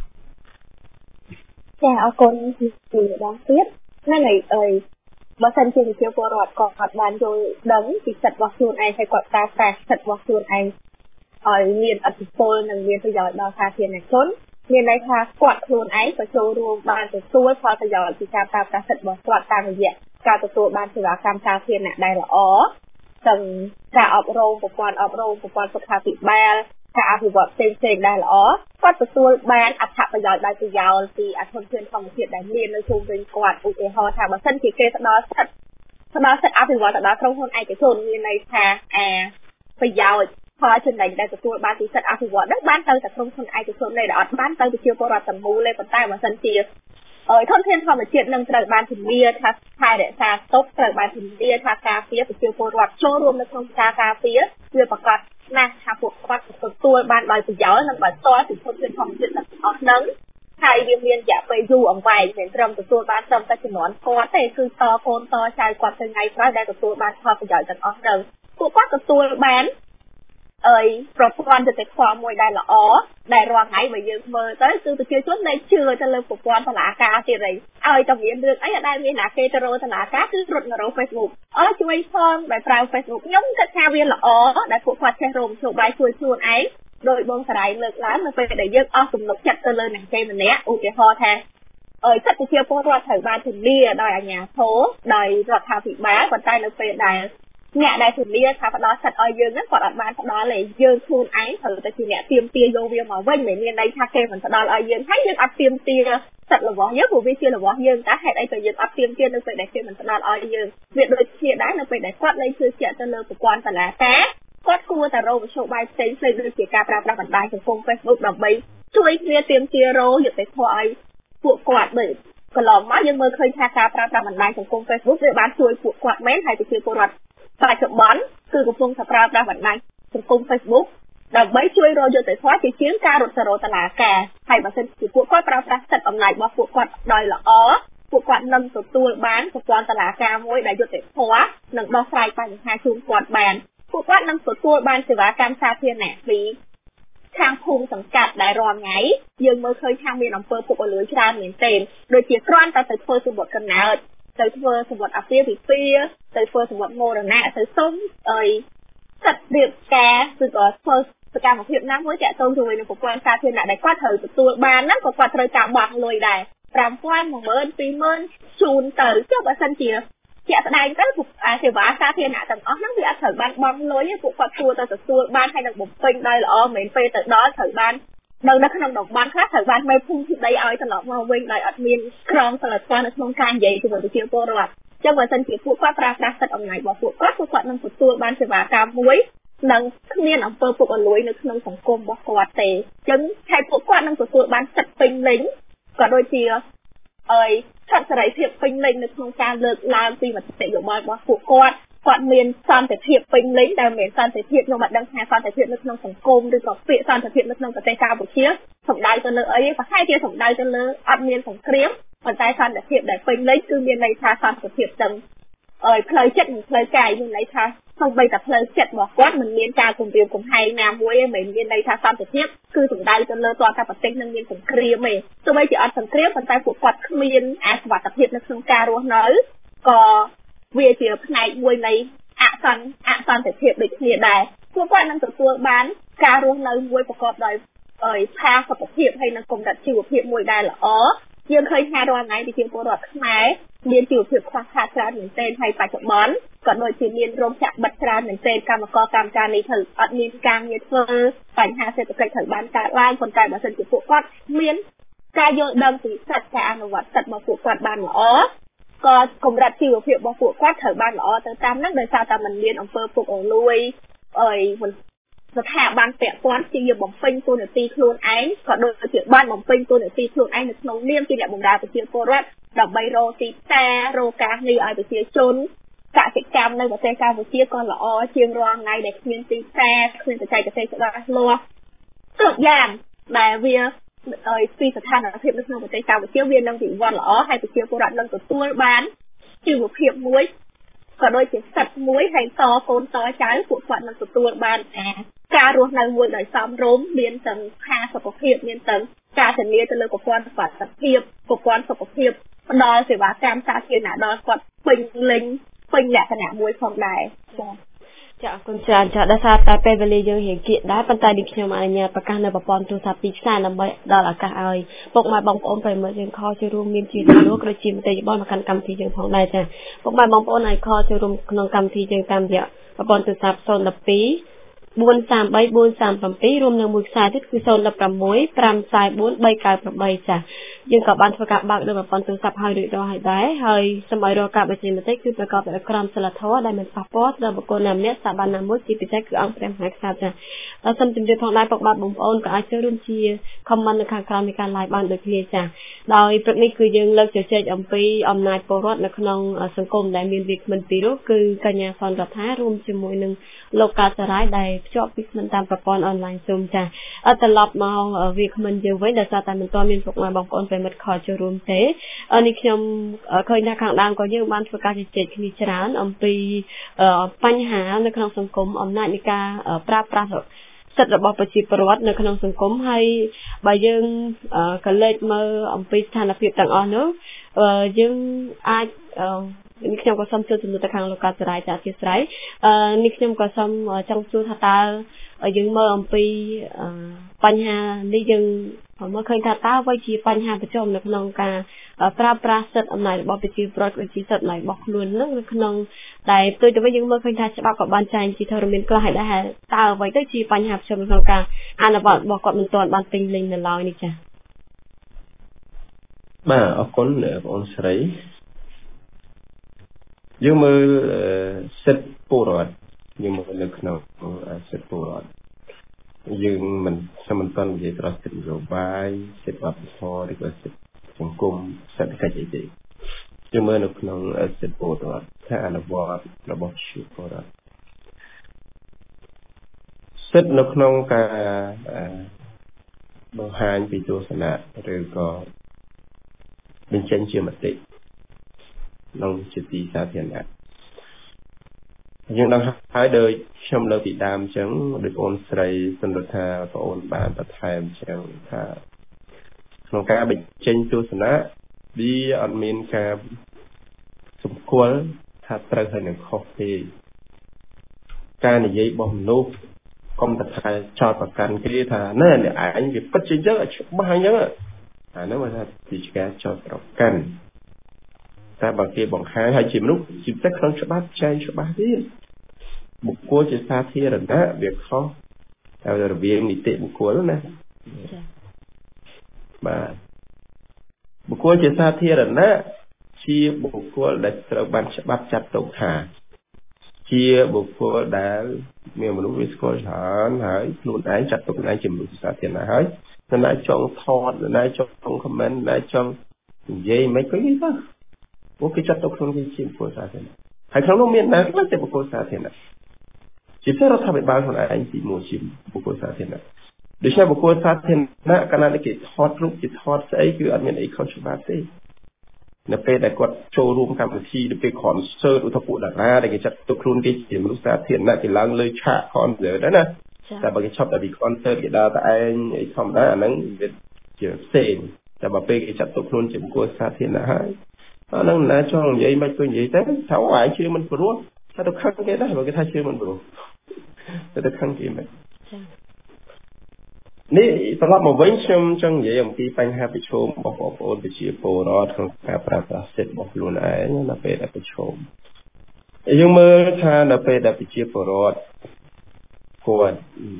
ចាអរគុណពីម្ដងទៀតហ្នឹងហើយបើសិនជាប្រជាពលរដ្ឋគាត់បានយល់ដឹងពីសិទ្ធិរបស់ខ្លួនឯងហើយគាត់ប្រើប្រាស់សិទ្ធិរបស់ខ្លួនឯងឲ្យមានឥទ្ធិពលនិងមានប្រយោជន៍ដល់សាធារណជនមានន័យថាគាត់ខ្លួនឯងក៏ចូលរួមបានទទួលផលប្រយោជន៍ពីការប្រើប្រាស់សិទ្ធិរបស់គាត់តាមរយៈការទទួលបានសេវាកម្មសាធារណៈដែលល្អទាំងការអប់រំប្រព័ន្ធសុខាភិបាលការអភិវឌ្ឍផ្សេងៗដែរល្អគាត់ទទួលបានអត្ថប្រយោជន៍ដោយប្រយោលពីអធនធានធម្មជាតិដែលមាននៅជុំវិញគាត់ឧទាហរណ៍ថាបើសិនជាគេផ្ដល់សិទ្ធិអភិវឌ្ឍទៅដល់ក្រុមហ៊ុនឯកជនមានន័យថាប្រយោជន៍ផលចំណេញដែលទទួលបានពីសិទ្ធិអភិវឌ្ឍហ្នឹងបានទៅតែក្រុមហ៊ុនឯកជននេះដែលអត់បានទៅប្រជាពលរដ្ឋទាំងមូលទេប៉ុន្តែបើសិនជាធនធានធម្មជាតិនឹងត្រូវបានធានាថាថែរក្សាទុកត្រូវបានធានាថាការពារប្រជាពលរដ្ឋចូលរួមនៅក្នុងការការពារវាប្រកបណាស់ថាពួកគាត់ទទួលបានដោយប្រយោជន៍និងដោយផ្ទាល់ពីធនធានធម្មជាតិទាំងអស់ហ្នឹងហើយវាមានរយៈពេលយូរអង្វែងមិនត្រឹមទទួលបានត្រឹមតែចំនួនគាត់ទេគឺតកូនតចៅគាត់ទៅថ្ងៃក្រោយដែលទទួលបានផលប្រយោជន៍ទាំងអស់ហ្នឹងពួកគាត់ទទួលបានប្រព័ន្ធយុតិធម៌មួយដែលល្អដែលរាល់ថ្ងៃបើយើងមើលទៅគឺប្រជាជនដែលជឿទៅលើប្រព័ន្ធតុលាការទៀតហើយតែមានរឿងអីដែលមានណាគេទៅរកតុលាការគឺរត់ទៅរក Facebook ជួយផងដែលប្រើ Facebook ខ្ញុំគិតថាវាល្អដែលពួកគាត់ចេះរកមធ្យោបាយជួយខ្លួនឯងដោយបងសរាយលើកឡើងនៅពេលដែលយើងអស់ទំនុកចិត្តទៅលើអ្នកគេម្នាក់ឧទាហរណ៍ថាសិទ្ធិប្រជាពលរដ្ឋត្រូវបានធានាដោយអាជ្ញាធរដោយរដ្ឋាភិបាលប៉ុន្តែនៅពេលដែលអ្នកដែលធានាថាផ្ដល់សិទ្ធិឲ្យយើងហ្នឹងគាត់អត់បានផ្ដល់ទេយើងខ្លួនឯងត្រូវតែជាអ្នកទាមទារយកវាមកវិញមិនមានន័យថាគេមិនផ្ដល់ឲ្យយើងហើយយើងអត់ទាមទារសិទ្ធិរបស់យើងព្រោះវាជារបស់យើងតែហេតុអីក៏យើងអត់ទាមទារនៅពេលដែលគេមិនផ្ដល់ឲ្យយើងវាដូចជាដែរនៅពេលដែលគាត់លែងជឿជាក់ទៅលើប្រព័ន្ធតុលាការគាត់គួរតែរកមធ្យោបាយផ្សេងៗដូចជាការប្រើប្រាស់បណ្ដាញសង្គម Facebook ដើម្បីជួយគ្នាទាមទាររកយុត្តិធម៌ឲ្យពួកគាត់ដូចកន្លងមកយើងមើលឃើញថាការប្រើប្រាស់បណ្ដាញសង្គម Facebook វាបានជួយពួកគាត់មែនហើយប្រជាពលរដ្ឋបច្ចុប្បន្នគឺកំពុងតែប្រើប្រាស់បណ្ដាញសង្គម Facebook ដើម្បីជួយរកយុត្តិធម៌ជាជាងការរត់ទៅរកតុលាការហើយបើសិនជាពួកគាត់ប្រើប្រាស់សិទ្ធិអំណាចរបស់ពួកគាត់ដោយល្អពួកគាត់នឹងទទួលបានប្រព័ន្ធតុលាការមួយដែលយុត្តិធម៌និងដោះស្រាយបញ្ហាជូនគាត់បានពួកគាត់នឹងទទួលបានសេវាកម្មសាធារណៈពីខាងភូមិសង្កាត់ដែលរាល់ថ្ងៃយើងមើលឃើញថាមានអំពើពុករលួយច្រើនមែនទែនដូចជាគ្រាន់តែទៅធ្វើសម្បត្តិកំណើតទៅធ្វើសម្បត្តិអាពាហ៍ពិពាហ៍ទៅធ្វើសម្បត្តិមរណៈទៅសុំសិទ្ធិរៀបការឬក៏ធ្វើសកម្មភាពណាមួយទាក់ទងជាមួយនឹងប្រព័ន្ធសាធារណៈដែលគាត់ត្រូវទទួលបានហ្នឹងក៏គាត់ត្រូវការបង់លុយដែរ 5,000 1,000 2,000 ជូនទៅចុះបើសិនជាជាក់ស្ដែងទៅសេវាសាធារណៈទាំងអស់ហ្នឹងវាអត់ត្រូវបានបង់លុយទេពួកគាត់គួរតែទទួលបានហើយនឹងបំពេញដោយល្អមិនមែនពេលទៅដល់ត្រូវបាននៅក្នុងតំបន់ខ្លះត្រូវបានមេភូមិទីដីឲ្យត្រឡប់មកវិញដោយអត់មានក្រមសីលធម៌នៅក្នុងការនិយាយជាមួយប្រជាពលរដ្ឋចឹងបើសិនជាពួកគាត់ប្រើប្រាស់សិទ្ធិអំណាចរបស់ពួកគាត់នឹងទទួលបានសេវាកម្មមួយនិងគ្មានអំពើពុករលួយនៅក្នុងសង្គមរបស់គាត់ទេចឹងហើយពួកគាត់នឹងទទួលបានសិទ្ធិពេញលេញក៏ដូចជាសិទ្ធិសេរីភាពពេញលេញនៅក្នុងការលើកឡើងពីមតិយោបល់របស់ពួកគាត់មានសន្តិភាពពេញលេញដែលមានសន្តិភាពខ្ញុំមិនដឹងថាសន្តិភាពនៅក្នុងសង្គមឬក៏ពាក្យសន្តិភាពនៅក្នុងប្រទេសកម្ពុជាសំដៅទៅលើអីប្រហែលជាសំដៅទៅលើអត់មានសង្គ្រាមប៉ុន្តែសន្តិភាពដែលពេញលេញគឺមានន័យថាសន្តិភាពទាំងផ្លូវចិត្តនិងផ្លូវកាយមានន័យថាសូម្បីតែផ្លូវចិត្តរបស់គាត់មិនមានការគំរាមកំហែងណាមួយទេមិនមានន័យថាសន្តិភាពគឺសំដៅទៅលើតើប្រទេសនឹងមានសង្គ្រាមទេទោះបីជាអត់សង្គ្រាមប៉ុន្តែពួកគាត់គ្មានអាសុវត្ថិភាពនៅក្នុងការរស់នៅក៏វាជាផ្នែកមួយនៃអសន្តិភាពដូចគ្នាដែរពួកគាត់នឹងទទួលបានការរស់នៅមួយប្រកបដោយផាសុកភាពហើយនិងកម្រិតជីវភាពមួយដែលល្អយើងឃើញថារាល់ថ្ងៃប្រជាពលរដ្ឋខ្មែរមានជីវភាពខ្វះខាតច្រើនមែនទែនហើយបច្ចុប្បន្នក៏ដូចជាមានរោងចក្របិទច្រើនមែនទែនកម្មករកម្មការនេះត្រូវអត់មានការងារធ្វើបញ្ហាសេដ្ឋកិច្ចត្រូវបានកើតឡើងប៉ុន្តែបើសិនជាពួកគាត់មានការយល់ដឹងពីសិទ្ធិការអនុវត្តសិទ្ធិរបស់ពួកគាត់បានល្អក៏កម្រិតជីវភាពរបស់ពួកគាត់ត្រូវបានល្អទៅតាមហ្នឹងដោយសារតែมันមានអំពើពុករលួយស្ថាប័នពាក់ព័ន្ធជាបំពេញតួនាទីខ្លួនឯងក៏ដូចជាបានបំពេញតួនាទីខ្លួនឯងនៅក្នុងនាមជាអ្នកបម្រើប្រជាពលរដ្ឋដើម្បីរកទីផ្សាររកការងារឲ្យប្រជាជនកសិកម្មនៅប្រទេសកម្ពុជាក៏ល្អជាងរាល់ថ្ងៃដែលគ្មានទីផ្សារគ្មានបច្ចេកទេសច្បាស់លាស់គ្រប់យ៉ាងដែលវាពីស្ថានភាពនៅក្នុងប្រទេសកម្ពុជាវានឹងវិវត្តល្អហើយប្រជាពលរដ្ឋនឹងទទួលបានជីវភាពមួយក៏ដូចជាសិទ្ធិមួយហើយកូនតចៅពួកគាត់នឹងទទួលបានការរស់នៅមួយដោយសមរម្យមានទាំងផាសុកភាពមានទាំងការធានាទៅលើប្រព័ន្ធសុខភាពផ្ដល់សេវាកម្មសាធារណៈដល់គាត់ពេញលេញពេញលក្ខណៈមួយផងដែរចាអរគុណច្រើនចាដោយសារតែពេលវេលាយើងរៀងគៀកដែរប៉ុន្តែនេះខ្ញុំអនុញ្ញាតប្រកាសនៅប្រព័ន្ធទូរស័ព្ទពីផ្សារដើម្បីដល់ឱកាសឲ្យពុកម៉ែបងប្អូនប្រិយមិត្តយើងខលចូលរួមមានជាទីនោះក៏ដូចជាមតិយោបល់មកកាន់កម្មវិធីយើងផងដែរចាពុកម៉ែបងប្អូនអាចខលចូលរួមក្នុងកម្មវិធីយើងតាមរយៈប្រព័ន្ធទូរស័ព្ទ012 433 437រួមនឹងមួយខ្សែទៀតគឺ016 544 398ចាយើងក៏បានធ្វើការបើកលើប្រព័ន្ធទូរស័ព្ទឲ្យរួចរាល់ហើយដែរហើយសូមឲ្យរកការបញ្ចេញមតិគឺប្រកបដោយក្រមសីលធម៌ដែលមិនប៉ះពាល់ដល់បុគ្គលណាម្នាក់ស្ថាប័នណាមួយជាពិសេសគឺអង្គព្រះមហាក្សត្រចាសូមជម្រាបផងដែរពុកបាទបងប្អូនក៏អាចចូលរួមជា comment នៅខាងក្រោមនៃការ live បានដូចគ្នាចាដោយព្រឹកនេះគឺយើងលើកជជែកអំពីអំណាចពលរដ្ឋនៅក្នុងសង្គមដែលមានវាគ្មិនពីររូបគឺកញ្ញាសនរដ្ឋារួមជាមួយនឹងលោកកាសារាយដែលភ្ជាប់ពីគ្មិនតាមប្រព័ន្ធអនឡាញ Zoom ចាត្រឡប់មកវាគ្មិនយើងវិញដោយសារតែមិនទាន់មានពុកម៉ែបងប្អូនប្រិមិត្តខលចូលរួមទេនេះខ្ញុំឃើញថាខាងដើមក៏យើងបានធ្វើការជជែកគ្នាច្រើនអំពីបញ្ហានៅក្នុងសង្គមអំណាចនៃការប្រើប្រាស់សិទ្ធិរបស់ប្រជាពលរដ្ឋនៅក្នុងសង្គមហើយបើយើងក៏លេចមើលអំពីស្ថានភាពទាំងអស់នោះយើងអាចនេះខ្ញុំក៏សូមចូលជំនួសទៅខាងលោកកាសារាយចាអធិស្ឋាននេះខ្ញុំក៏សូមចង់សួរថាតើយើងមើលអំពីបញ្ហានេះយើងមើលឃើញថាតើអ្វីជាបញ្ហាប្រឈមនៅក្នុងការប្រើប្រាស់សិទ្ធិអំណាចរបស់ប្រជាពលរដ្ឋគឺជាសិទ្ធិអំណាចរបស់ខ្លួននឹងនៅក្នុងតែផ្ទុយទៅវិញយើងមើលឃើញថាច្បាប់ក៏បានចែងជាធរមានខ្លះហើយដែរតើអ្វីទៅជាបញ្ហាប្រឈមក្នុងការអនុវត្តរបស់គាត់មិនទាន់បានពេញលេញនៅឡើយនេះចា៎បាទអរគុណបងអូនស្រីយើងមើលសិទ្ធិពលរដ្ឋយើងមើលនៅក្នុងសិទ្ធិពលរដ្ឋយើងមិនទាន់និយាយត្រង់សិទ្ធិនយោបាយសិទ្ធិវប្បធម៌ឬក៏សិទ្ធិសង្គមសេដ្ឋកិច្ចអីទេយើងមើលនៅក្នុងសិទ្ធិពលរដ្ឋថាអនុវត្តរបស់ប្រជាពលរដ្ឋសិទ្ធិនៅក្នុងការបង្ហាញពីទស្សនៈឬក៏បញ្ចេញជាមតិក្នុងជាទីសាធារណៈយើងដឹងហើយដោយខ្ញុំលើកពីដើមអញ្ចឹងដោយបងស្រីសន្និដ្ឋាបងអូនបានបន្ថែមអញ្ចឹងថាក្នុងការបញ្ចេញទស្សនៈវាអត់មានការសម្គាល់ថាត្រូវហើយនឹងខុសទេការនិយាយរបស់មនុស្សកុំតែថាចោទប្រកាន់គេថាណែអ្នកឯងវាពិតជាអញ្ចឹងច្បាស់អញ្ចឹងអានោះមកថាជាការចោទប្រកាន់តែបើគេបង្ហាញឲ្យជាមនុស្សជាពិសេសក្នុងច្បាប់ចែងច្បាស់ទៀតបុគ្គលជាសាធារណៈវាខុសតែរវាងនីតិបុគ្គលណាបាទបុគ្គលជាសាធារណៈជាបុគ្គលដែលត្រូវបានច្បាប់ចាត់ទុកថាជាបុគ្គលដែលមានមនុស្សវាស្គាល់ច្រើនហើយខ្លួនឯងចាត់ទុកខ្លួនឯងជាមនុស្សសាធារណៈហើយតែណែចង់ថតណែចង់ខមមិនណែចង់និយាយមិនក៏និយាយទៅពួកគេចាត់ទុកខ្លួនគេជាបុគ្គលសាធារណៈហើយក្នុងនោះមានតែខ្លះជាបុគ្គលសាធារណៈជាពិសេសរដ្ឋាភិបាលខ្លួនឯងទីមួយជាបុគ្គលសាធារណៈដូច្នេះបុគ្គលសាធារណៈកាលណាគេថតរូបគេថតស្អីគឺអត់មានអីខុសច្បាប់ទេនៅពេលដែលគាត់ចូលរួមកម្មវិធីទៅពេល concert ឧទាហរណ៍តារាដែលគេចាត់ទុកខ្លួនគេជាមនុស្សសាធារណៈគេឡើងលើឆាក concert ដែរណាតែបើគេឈប់តែពី concert គេដើរតែឯងអីធម្មតាអាហ្នឹងវាជាផ្សេងតែបើពេលគេចាត់ទុកខ្លួនជាបុគ្គលសាធារណៈហើយអាហ្នឹងណាចង់និយាយមិនទៅនិយាយទៅថាអូឯងជឿមិនព្រោះថាទៅខឹងគេដែរបើគេថាជឿមិនព្រោះទៅខឹងគេមិននេះត្រឡប់មកវិញខ្ញុំចង់និយាយអំពីបញ្ហាប្រឈមរបស់បងប្អូនប្រជាពលរដ្ឋក្នុងការប្រើប្រាស់សិទ្ធិរបស់ខ្លួនឯងនៅពេលដែលប្រឈមយើងមើលថានៅពេលដែលប្រជាពលរដ្ឋគាត់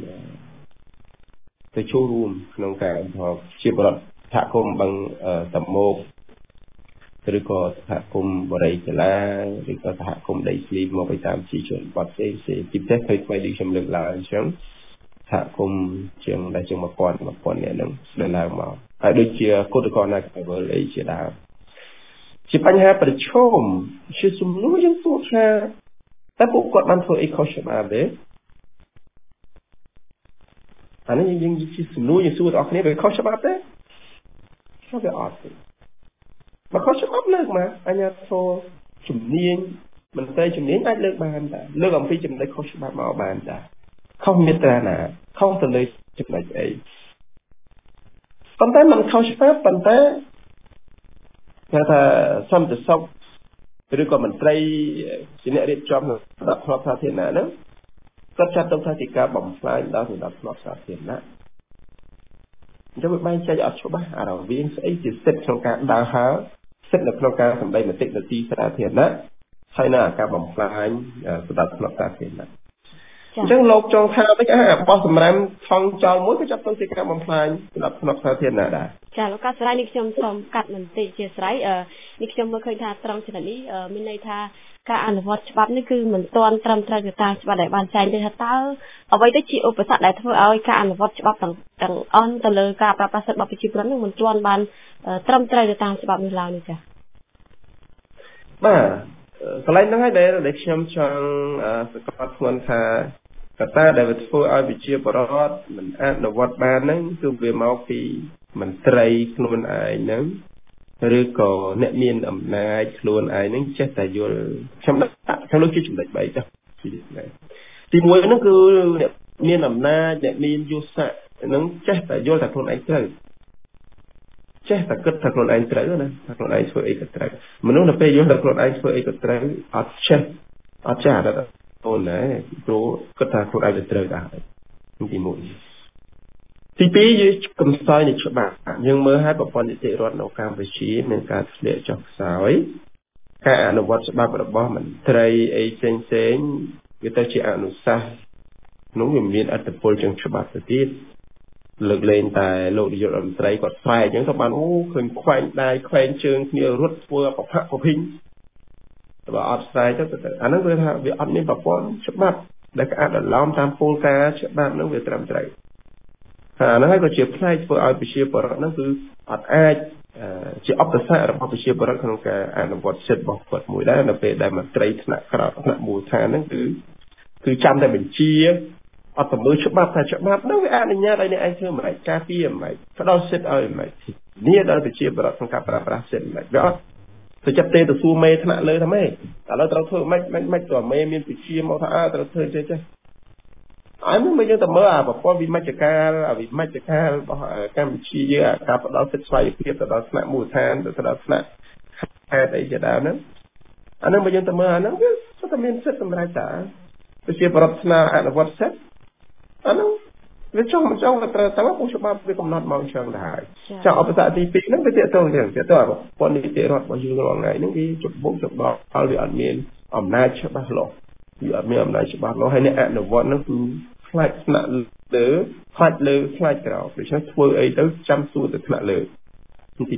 ទៅចូលរួមក្នុងការជាពលរដ្ឋសហគមន៍បឹងតមោកឬក៏សហគមន៍បរិយាកាឡាឬក៏សហគមន៍ដីធ្លីមកពីតាមជីជនបទផ្សេងៗទីផ្សេងៗដូចខ្ញុំលើកឡើងអញ្ចឹងសហគមន៍ជាងដែលជាង1000អ្នកហ្នឹងដែលឡើងមកហើយដូចជាគណៈកម្មការ អីជាដើមជាបញ្ហាប្រឈមជាសំណួរយើងសួរថាតើពួកគាត់បានធ្វើអីខុសច្បាប់ទេអានេះយើងជាសំណួរយើងសួរដល់អ្នកគ្នាវាខុសច្បាប់ទេខ្ញុំវាអត់ទេបើខុសច្បាប់លើកមកអញ្ញាធម៌ជំនាញមន្ត្រីជំនាញអាចលើកបានដែរលើកអំពីចំណុចខុសច្បាប់មកបានដែរខុសមាត្រាណាខុសទៅលើចំណុចអីប៉ុន្តែมันខុសច្បាប់ប៉ុន្តែគេថាសន្តិសុខឬក៏មន្ត្រីជាអ្នករៀបចំនៅដល់ផ្នែកសាធារណៈហ្នឹងគាត់ចាត់ទុកថាជាការបំផ្លាញដល់សម្ដាប់ផ្នែកសាធារណៈអញ្ចឹងវាបែងចែកអត់ច្បាស់អារវាងស្អីជាសិទ្ធិក្នុងការដើរហើរសិទ្ធិនៅក្នុងការសម្ដែងមតិនៅទីសាធារណៈហើយនៅការបំផ្លាញសម្ដាប់ផ្នែកសាធារណៈចឹងលោកចង់ថាមិនបោះសម្រាមថងចោលមួយក៏ចាប់ទៅទីការបំផ្លាញសម្រាប់ផ្នែកសាធារណៈដែរចាលោកកាស្រ័យនេះខ្ញុំសូមកាត់បន្តិចជាស្រ័យនេះខ្ញុំមើលឃើញថាត្រង់ចំណុចនេះមានន័យថាការអនុវត្តច្បាប់នេះគឺមិនទាន់ត្រឹមត្រូវទៅតាមច្បាប់ដែលបានចែងទៅថាតើអ្វីទៅជាឧបសគ្គដែលធ្វើឲ្យការអនុវត្តច្បាប់ទាំងអស់ទៅលើការប្រើប្រាស់សិទ្ធិរបស់ប្រជាពលរដ្ឋនោះមិនទាន់បានត្រឹមត្រូវទៅតាមច្បាប់នេះឡើយនេះចា៎បាទកន្លែងហ្នឹងហើយដែលខ្ញុំចង់សង្កត់ធ្ងន់ថាកត្តាដែលធ្វើឲ្យប្រជាពលរដ្ឋមិនអនុវត្តបានហ្នឹងគឺវាមកពីមន្ត្រីខ្លួនឯងហ្នឹងឬក៏អ្នកមានអំណាចខ្លួនឯងហ្នឹងចេះតែយល់ខ្ញុំលើកជាចំណុច3ចុះទី1ហ្នឹងគឺអ្នកមានអំណាចអ្នកមានយុទ្ធសាស្ត្រហ្នឹងចេះតែយល់តែខ្លួនឯងត្រូវចេះតែគិតថាខ្លួនឯងត្រូវណាថាខ្លួនឯងធ្វើអីក៏ត្រូវមនុស្សនៅពេលយល់ថាខ្លួនឯងធ្វើអីក៏ត្រូវអត់ចេះអាណិតអូនណាព្រោះគិតថាខ្លួនឯងត្រូវដែរទី1ទី2យើងកំសោយនៃច្បាប់យើងមើលឲ្យប្រព័ន្ធនីតិរដ្ឋនៅកម្ពុជាមានការធ្លាក់ចុះខ្សោយការអនុវត្តច្បាប់របស់មន្ត្រីអីផ្សេងវាទៅជាអនុសាសន៍នោះវាមានអត្តពលជាងច្បាប់ទៅទៀតលើកលែងតែលោកនាយករដ្ឋមន្ត្រីគាត់ស្រែកអញ្ចឹងទៅបានឃើញខ្វែងដៃខ្វែងជើងគ្នារត់ធ្វើប្រផាក់ប្រភិញបើអត់ស្រែកទៅអាហ្នឹងគឺថាវាអត់មានប្រព័ន្ធច្បាប់ដែលក្អាត់ដឡោមតាមគោលការណ៍ច្បាប់ហ្នឹងវាត្រឹមត្រូវហើយអាហ្នឹងហើយក៏ជាផ្នែកធ្វើឲ្យប្រជាពលរដ្ឋហ្នឹងគឺអត់អាចជាឧបសគ្គរបស់ប្រជាពលរដ្ឋក្នុងការអនុវត្តសិទ្ធិរបស់គាត់មួយដែរនៅពេលដែលមន្ត្រីថ្នាក់ក្រោមថ្នាក់មូលដ្ឋានហ្នឹងគឺចាំតែបញ្ជាអត់ទៅមើលច្បាប់ថាច្បាប់នោះវាអនុញ្ញាតឲ្យអ្នកឯងធ្វើមិនអាចការពារមិនអាចផ្ដល់សិទ្ធិឲ្យមិនអាចនេះដល់ប្រជាពលរដ្ឋក្នុងការប្រើប្រាស់សិទ្ធិមិនអាចវាអត់ទៅចាប់ទេទៅសួរមេថ្នាក់លើថាម៉េចឥឡូវត្រូវធ្វើមិនតើមេមានវិជាមកថាត្រូវធ្វើចេះហើយមកយើងទៅមើលអាប្រព័ន្ធវិមជ្ឈការរបស់កម្ពុជាយើងការផ្ដល់សិទ្ធិស្វ័យភាពទៅដល់ថ្នាក់មូលដ្ឋានទៅដល់ថ្នាក់ខេត្តអីជាដើមហ្នឹងអាហ្នឹងមកយើងទៅមើលអាហ្នឹងវាសុទ្ធតែមានសិទ្ធិសម្រាប់តាប្រជាពលរដ្ឋស្នើអនុវត្តសិទ្ធិអានោះវាចង់មិនចង់ទៅត្រូវតាមពុះច្បាប់វាកំណត់មកអញ្ចឹងដែរចាឧបសគ្គទី2ហ្នឹងវាទាក់ទងអញ្ចឹងទាក់ទងព័ន្ធនីតិរដ្ឋរបស់យើងរាល់ថ្ងៃហ្នឹងវាច្បុកច្បល់ហើយវាអត់មានអំណាចច្បាស់លាស់វាអត់មានអំណាចច្បាស់លាស់ហើយអ្នកអនុវត្តហ្នឹងគឺខ្លាចថ្នាក់លើខ្លាចលើខ្លាចក្រោមដូច្នេះធ្វើអីទៅចាំសួរទៅថ្នាក់លើទី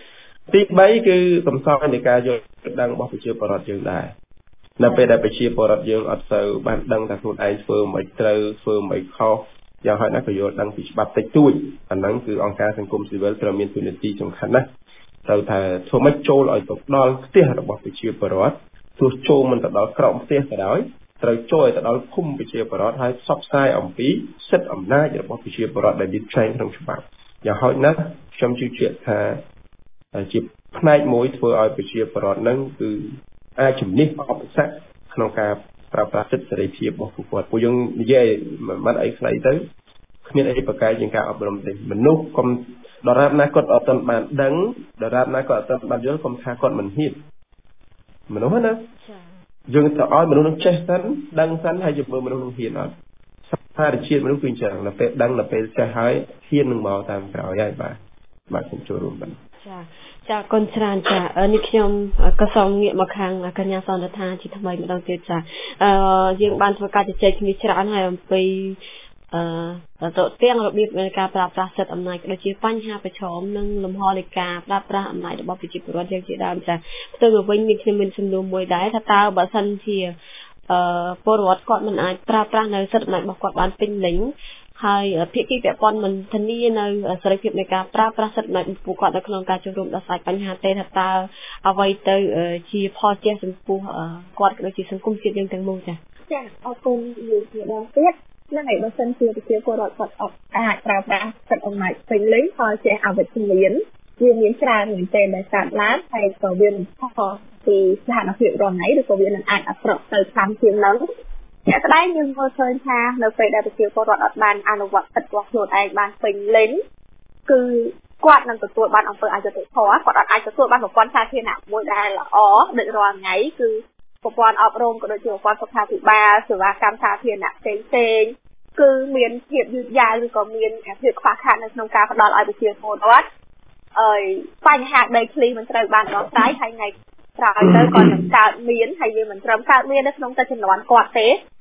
2ទី3គឺកំសត់នៃការយល់ដឹងរបស់ប្រជាពលរដ្ឋយើងដែរនៅពេលដែលប្រជាពលរដ្ឋយើងអត់សូវបានដឹងថាខ្លួនឯងធ្វើមិនត្រូវធ្វើមិនខុសយ៉ាងហោចណាស់ក៏យល់ដឹងពីច្បាប់តិចតួចអាហ្នឹងគឺអង្គការសង្គមស៊ីវិលត្រូវមានតួនាទីសំខាន់ណាស់ត្រូវថាធ្វើម៉េចចូលឲ្យទៅដល់ផ្ទះរបស់ប្រជាពលរដ្ឋទោះចូលមិនទៅដល់ក្រោមផ្ទះក៏ដោយត្រូវចូលឲ្យទៅដល់ភូមិប្រជាពលរដ្ឋហើយផ្សព្វផ្សាយអំពីសិទ្ធិអំណាចរបស់ប្រជាពលរដ្ឋដែលមានចែងក្នុងច្បាប់យ៉ាងហោចណាស់ខ្ញុំជឿជាក់ថាជាផ្នែកមួយធ្វើឲ្យប្រជាពលរដ្ឋហ្នឹងគឺអាចជំនះឧបសគ្គក្នុងការប្រើប្រាស់សិទ្ធិសេរីភាពរបស់ពួកគាត់ពួកយើងនិយាយមិនអីខ្លីទៅគ្មានអីប្រកែកជាងការអប់រំទេមនុស្សកុំដរាបណាគាត់អត់ទាន់បានដឹងដរាបណាគាត់អត់ទាន់បានយល់កុំថាគាត់មិនហ៊ានមនុស្សណាយើងទៅឲ្យមនុស្សនឹងចេះសិនដឹងសិនហើយយកមើលមនុស្សនឹងហ៊ានអត់សារជាតិមនុស្សគឺអញ្ចឹងដល់ពេលដឹងដល់ពេលចេះហើយហ៊ាននឹងមកតាមក្រោយហើយបាទខ្ញុំចូលរួមបាទចាកូនច្រើនចានេះខ្ញុំក៏សូមងាកមកខាងកញ្ញាសន្តិថាជាថ្មីម្ដងទៀតចាយើងបានធ្វើការជជែកគ្នាច្រើនហើយអំពីតើទាំងរបៀបនៃការប្រើប្រាស់សិទ្ធិអំណាចក៏ដូចជាបញ្ហាប្រឈមនិងលំហនៃការប្រើប្រាស់អំណាចរបស់ប្រជាពលរដ្ឋយើងជាដើមចាផ្ទុយមកវិញខ្ញុំមានសំណួរមួយដែរថាតើបើសិនជាពលរដ្ឋគាត់មិនអាចប្រើប្រាស់នៅសិទ្ធិអំណាចរបស់គាត់បានពេញលេញហើយភាគីពាក់ព័ន្ធមិនធានានៅសេរីភាពនៃការប្រើប្រាស់សិទ្ធិអំណាចរបស់ពួកគាត់នៅក្នុងការចូលរួមដោះស្រាយបញ្ហាទេថាតើអ្វីទៅជាផលជះចំពោះគាត់ក៏ដូចជាសង្គមជាតិយើងទាំងមូលចាអរគុណជាដល់ទៀតហ្នឹងហើយបើសិនជាប្រជាពលរដ្ឋគាត់អាចប្រើប្រាស់សិទ្ធិអំណាចពេញលេញហើយជាអវិជ្ជមានវាមានច្រើនមែនទែនដែលកើតឡើងហើយក៏វានឹងខុសពីស្ថានភាពរស់នៅឬក៏វានឹងអាចអាក្រក់ទៅខ្លាំងជាងហ្នឹងតែស្ដែងយើងមើលឃើញថានៅពេលដែលប្រជាពលរដ្ឋអត់បានអនុវត្តសិទ្ធិរបស់ខ្លួនឯងបានពេញលេញគឺគាត់នឹងទទួលបានអំពើអយុត្តិធម៌គាត់អាចទទួលបានប្រព័ន្ធសាធារណៈមួយដែលល្អដូចរាល់ថ្ងៃគឺប្រព័ន្ធអប់រំក៏ដូចជាប្រព័ន្ធសុខាភិបាលសេវាកម្មសាធារណៈផ្សេងៗគឺមានភាពយឺតយ៉ាវឬក៏មានភាពខ្វះខាតនៅក្នុងការផ្ដល់ឲ្យប្រជាពលរដ្ឋបញ្ហាដីធ្លីមិនត្រូវបានដោះស្រាយហើយថ្ងៃក្រោយទៅក៏នឹងកើតមានហើយវាមិនត្រឹមកើតមាននៅក្នុងតែចំនួនគាត់ទេ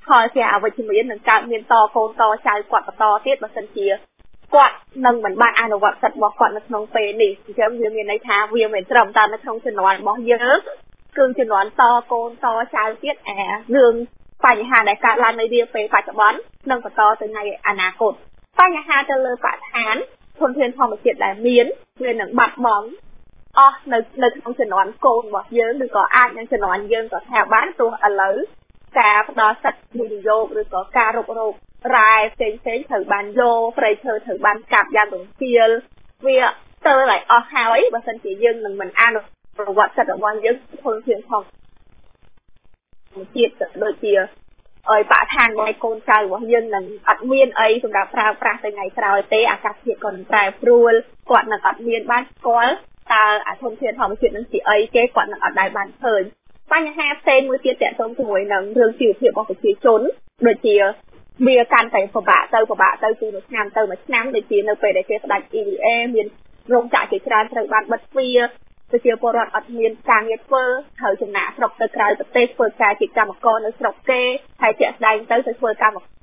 ផលជាអវិជ្ជមាននឹងកើតមានតកូនតចៅគាត់បន្តទៀតបើសិនជាគាត់នឹងមិនបានអនុវត្តសិទ្ធិរបស់គាត់នៅក្នុងពេលនេះអញ្ចឹងវាមានន័យថាវាមិនត្រឹមតែនៅក្នុងជំនាន់របស់យើងគឺជំនាន់តកូនតចៅទៀតរឿងបញ្ហាដែលកើតឡើងនៅនាពេលបច្ចុប្បន្ននឹងបន្តទៅថ្ងៃអនាគតបញ្ហាទៅលើបរិស្ថានធនធានធម្មជាតិដែលមានវានឹងបាត់បង់អស់នៅក្នុងជំនាន់កូនរបស់យើងឬក៏អាចនឹងជំនាន់យើងក៏ថាបានទោះឥឡូវការផ្ដល់សិទ្ធិវិនិយោគឬក៏ការរុករករ៉ែផ្សេងៗត្រូវបានយកព្រៃឈើត្រូវបានកាប់យ៉ាងរំភាលវាទៅឲ្យអស់ហើយបើមិនជាយើងនឹងមិនអនុវត្តសិទ្ធិរបស់យើងធនធានធម្មជាតិដូចជាឲ្យបរិស្ថានរបស់កូនចៅរបស់យើងនឹងអត់មានអីសម្រាប់ប្រើប្រាស់ទៅថ្ងៃក្រោយទេអាកាសធាតុក៏នឹងប្រែប្រួលគាត់នឹងអត់មានបានស្គាល់តើអាធនធានធម្មជាតិនឹងជាអីគេគាត់នឹងអត់ដែលបានឃើញបញ្ហាផ្សេងមួយទៀតទាក់ទងជាមួយនឹងរឿងជីវភាពរបស់ប្រជាជនដូចជាវាកាន់តែពិបាកទៅពីមួយឆ្នាំទៅមួយឆ្នាំដូចជានៅពេលដែលគេផ្ដាច់ EVA មានរោងចក្រជាច្រើនត្រូវបានបិទទ្វារប្រជាពលរដ្ឋអត់មានការងារធ្វើត្រូវចំណាកស្រុកទៅក្រៅប្រទេសធ្វើការជាកម្មករនៅស្រុកគេហើយជាក់ស្ដែងទៅធ្វើកម្មករ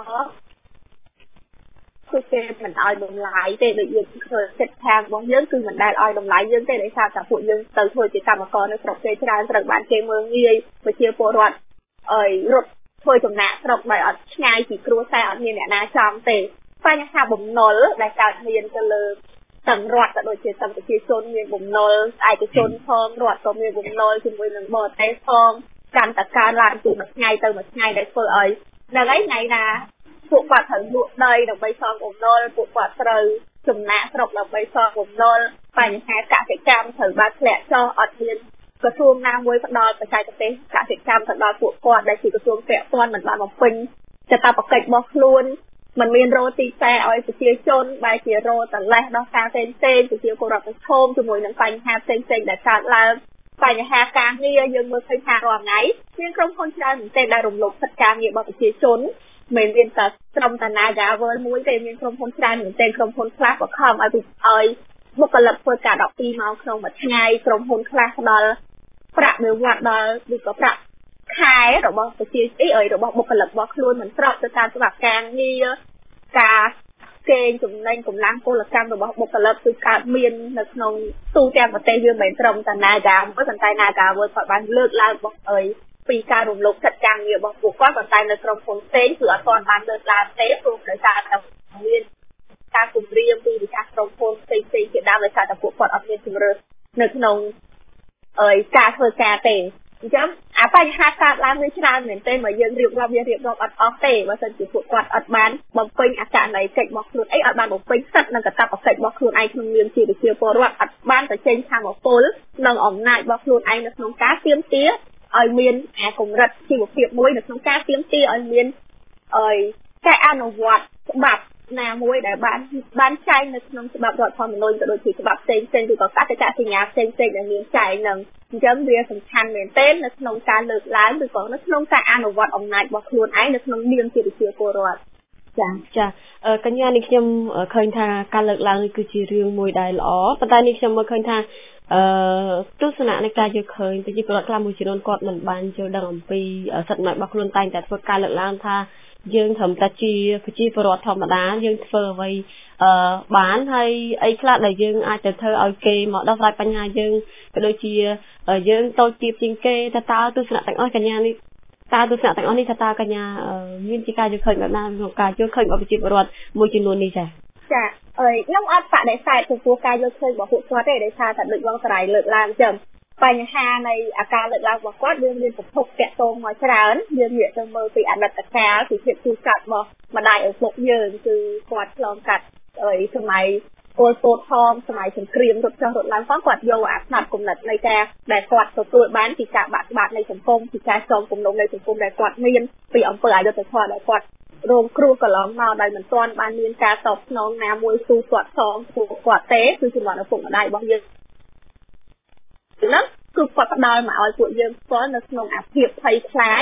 គឺគេមិនឲ្យតម្លៃទេដូចយើងឃើញចិត្តខាងរបស់យើងគឺមិនដែលឲ្យតម្លៃយើងទេដោយសារតែពួកយើងទៅធ្វើជាកម្មករនៅស្រុកគេច្រើនត្រូវបានគេមើលងាយប្រជាពលរដ្ឋរត់ធ្វើចំណាកស្រុកដោយអត់ឆ្ងាយពីគ្រួសារអត់មានអ្នកណាចង់ទេបញ្ហាបំណុលដែលកើតមានទៅលើទាំងរដ្ឋក៏ដូចជាទាំងប្រជាជនមានបំណុលឯកជនផងរដ្ឋក៏មានបំណុលជាមួយនឹងបរទេសផងកាន់តែកើនឡើងពីមួយថ្ងៃទៅមួយថ្ងៃដែលធ្វើឲ្យដល់ថ្ងៃណាពួកគាត់ត្រូវលក់ដីដើម្បីសងបំណុលពួកគាត់ត្រូវចំណាកស្រុកដើម្បីសងបំណុលបញ្ហាកសិកម្មត្រូវបានធ្លាក់ចុះអត់មានក្រសួងណាមួយផ្ដល់បច្ចេកទេសកសិកម្មទៅដល់ពួកគាត់ដែលជាក្រសួងពាក់ព័ន្ធមិនបានបំពេញកាតព្វកិច្ចរបស់ខ្លួនมันមានរោទីផ្សារឲ្យប្រជាជនបែរជារោតលេះដល់ការផ្សេងប្រជាពលរដ្ឋប្រឈមជាមួយនឹងបញ្ហាផ្សេងដែលកើតឡើងបញ្ហាការងារយើងមើលឃើញថារាល់ថ្ងៃមានក្រុមហ៊ុនច្រើនមែនទែនដែលរំលោភសិទ្ធិការងាររបស់ប្រជាជនមិនមានតែក្រុមតាណាយ៉ាវើលមួយទេមានក្រុមហ៊ុនច្រើនមែនទែនក្រុមហ៊ុនខ្លះក៏ខំឲ្យបុគ្គលិកធ្វើការ12ម៉ោងក្នុងមួយថ្ងៃក្រុមហ៊ុនខ្លះផ្ដល់ប្រាក់បៀវត្សដល់ឬក៏ប្រាក់ខែរបស់ប្រជាជនរបស់បុគ្គលិករបស់ខ្លួនមិនស្របទៅតាមច្បាប់ការងារការកេងចំណេញកម្លាំងពលកម្មរបស់បុគ្គលិកគឺកើតមាននៅក្នុងទូទាំងប្រទេសយើងមិនត្រឹមតែណាយ៉ាមួយប៉ុន្តែណាយ៉ាវើគាត់បានលើកឡើងរបស់ពីការរំលោភសិទ្ធិការងាររបស់ពួកគាត់ប៉ុន្តែនៅក្រុមហ៊ុនផ្សេងគឺអត់ទាន់បានលើកឡើងទេព្រោះដោយសារតែមានការគម្រាមពីវិស័យក្រុមហ៊ុនផ្សេងជាដើមដោយសារតែពួកគាត់អត់មានជំរឿននៅក្នុងការធ្វើការទេអញ្ចឹងអាបញ្ហាកើតឡើងវាច្រើនមែនទេមកយើងរៀបរាប់អត់អស់ទេបើមិនជាពួកគាត់អត់បានបំពេញអត្តន័យកិច្ចរបស់ខ្លួនអត់បានបំពេញសិទ្ធិនិងកាតព្វកិច្ចរបស់ខ្លួនឯងក្នុងនាមជាប្រជាពលរដ្ឋអត់បានទៅចេញធម៌ពលនិងអំណាចរបស់ខ្លួនឯងនៅក្នុងការទាមទារឲ្យមានអាកម្រិតជីវភាពមួយនៅក្នុងការទាមទារឲ្យមានការអនុវត្តច្បាប់ណាមួយដែលបានចែងនៅក្នុងច្បាប់រដ្ឋធម្មនុញ្ញក៏ដូចជាច្បាប់ផ្សេងឬក៏កតិកាសញ្ញាផ្សេងដែលមានចែងនឹងអញ្ចឹងវាសំខាន់មែនទែននៅក្នុងការលើកឡើងឬក៏នៅក្នុងការអនុវត្តអំណាចរបស់ខ្លួនឯងនៅក្នុងនាមជាប្រជាពលរដ្ឋចាកញ្ញានេះខ្ញុំឃើញថាការលើកឡើងនេះគឺជារឿងមួយដែលល្អប៉ុន្តែនេះខ្ញុំមើលឃើញថាទស្សនៈនៃការយល់ឃើញប្រជាពលរដ្ឋខ្លះមួយចំនួនគាត់មិនបានយល់ដឹងអំពីសិទ្ធិអំណាចរបស់ខ្លួនតែងតែធ្វើការលើកឡើងថាយើងត្រឹមតែជាប្រជាពលរដ្ឋធម្មតាយើងធ្វើអ្វីបានហើយអីខ្លះដែលយើងអាចទៅធ្វើឲ្យគេមកដោះស្រាយបញ្ហាយើងក៏ដូចជាយើងតូចទាបជាងគេតើទស្សនៈទាំងអស់កញ្ញានេះតើទស្សនៈទាំងអស់នេះតើកញ្ញាមានជាការយល់ឃើញបែបណាក្នុងការយល់ឃើញរបស់ប្រជាពលរដ្ឋមួយចំនួននេះចាខ្ញុំអត់បដិសេធចំពោះការយល់ឃើញរបស់ពួកគាត់ទេដោយសារតែដូចបងសរាយលើកឡើងចឹងបញ្ហានៃអាការលើកឡើងរបស់គាត់យើងមានប្រភពតាក់ទងមកច្រើនយើងងាកទៅមើលពីអតីតកាលពីភាពទូកាត់របស់ម្ដាយឪពុកយើងគឺគាត់ឆ្លងកាត់សម័យពលពតផងសម័យសង្គ្រាមរត់ចុះរត់ឡើងផងគាត់យកអាផ្នែកគំនិតនៃការដែលគាត់ទទួលបានពីការបាក់ស្បាតនៃសង្គមពីការចងគំនុំនៃសង្គមដែលគាត់មានពីអំពើអយុត្តិធម៌ដែលគាត់រងគ្រោះកន្លងមកដោយមិនទាន់បានមានការតបស្នងណាមួយទូទាត់សងពួកគាត់ទេគឺចំណងឪពុកម្ដាយរបស់យើងហ្នឹងគឺគាត់ផ្ដល់មកឲ្យពួកយើងស្គាល់នៅក្នុងអាភិបភ័យខ្លាច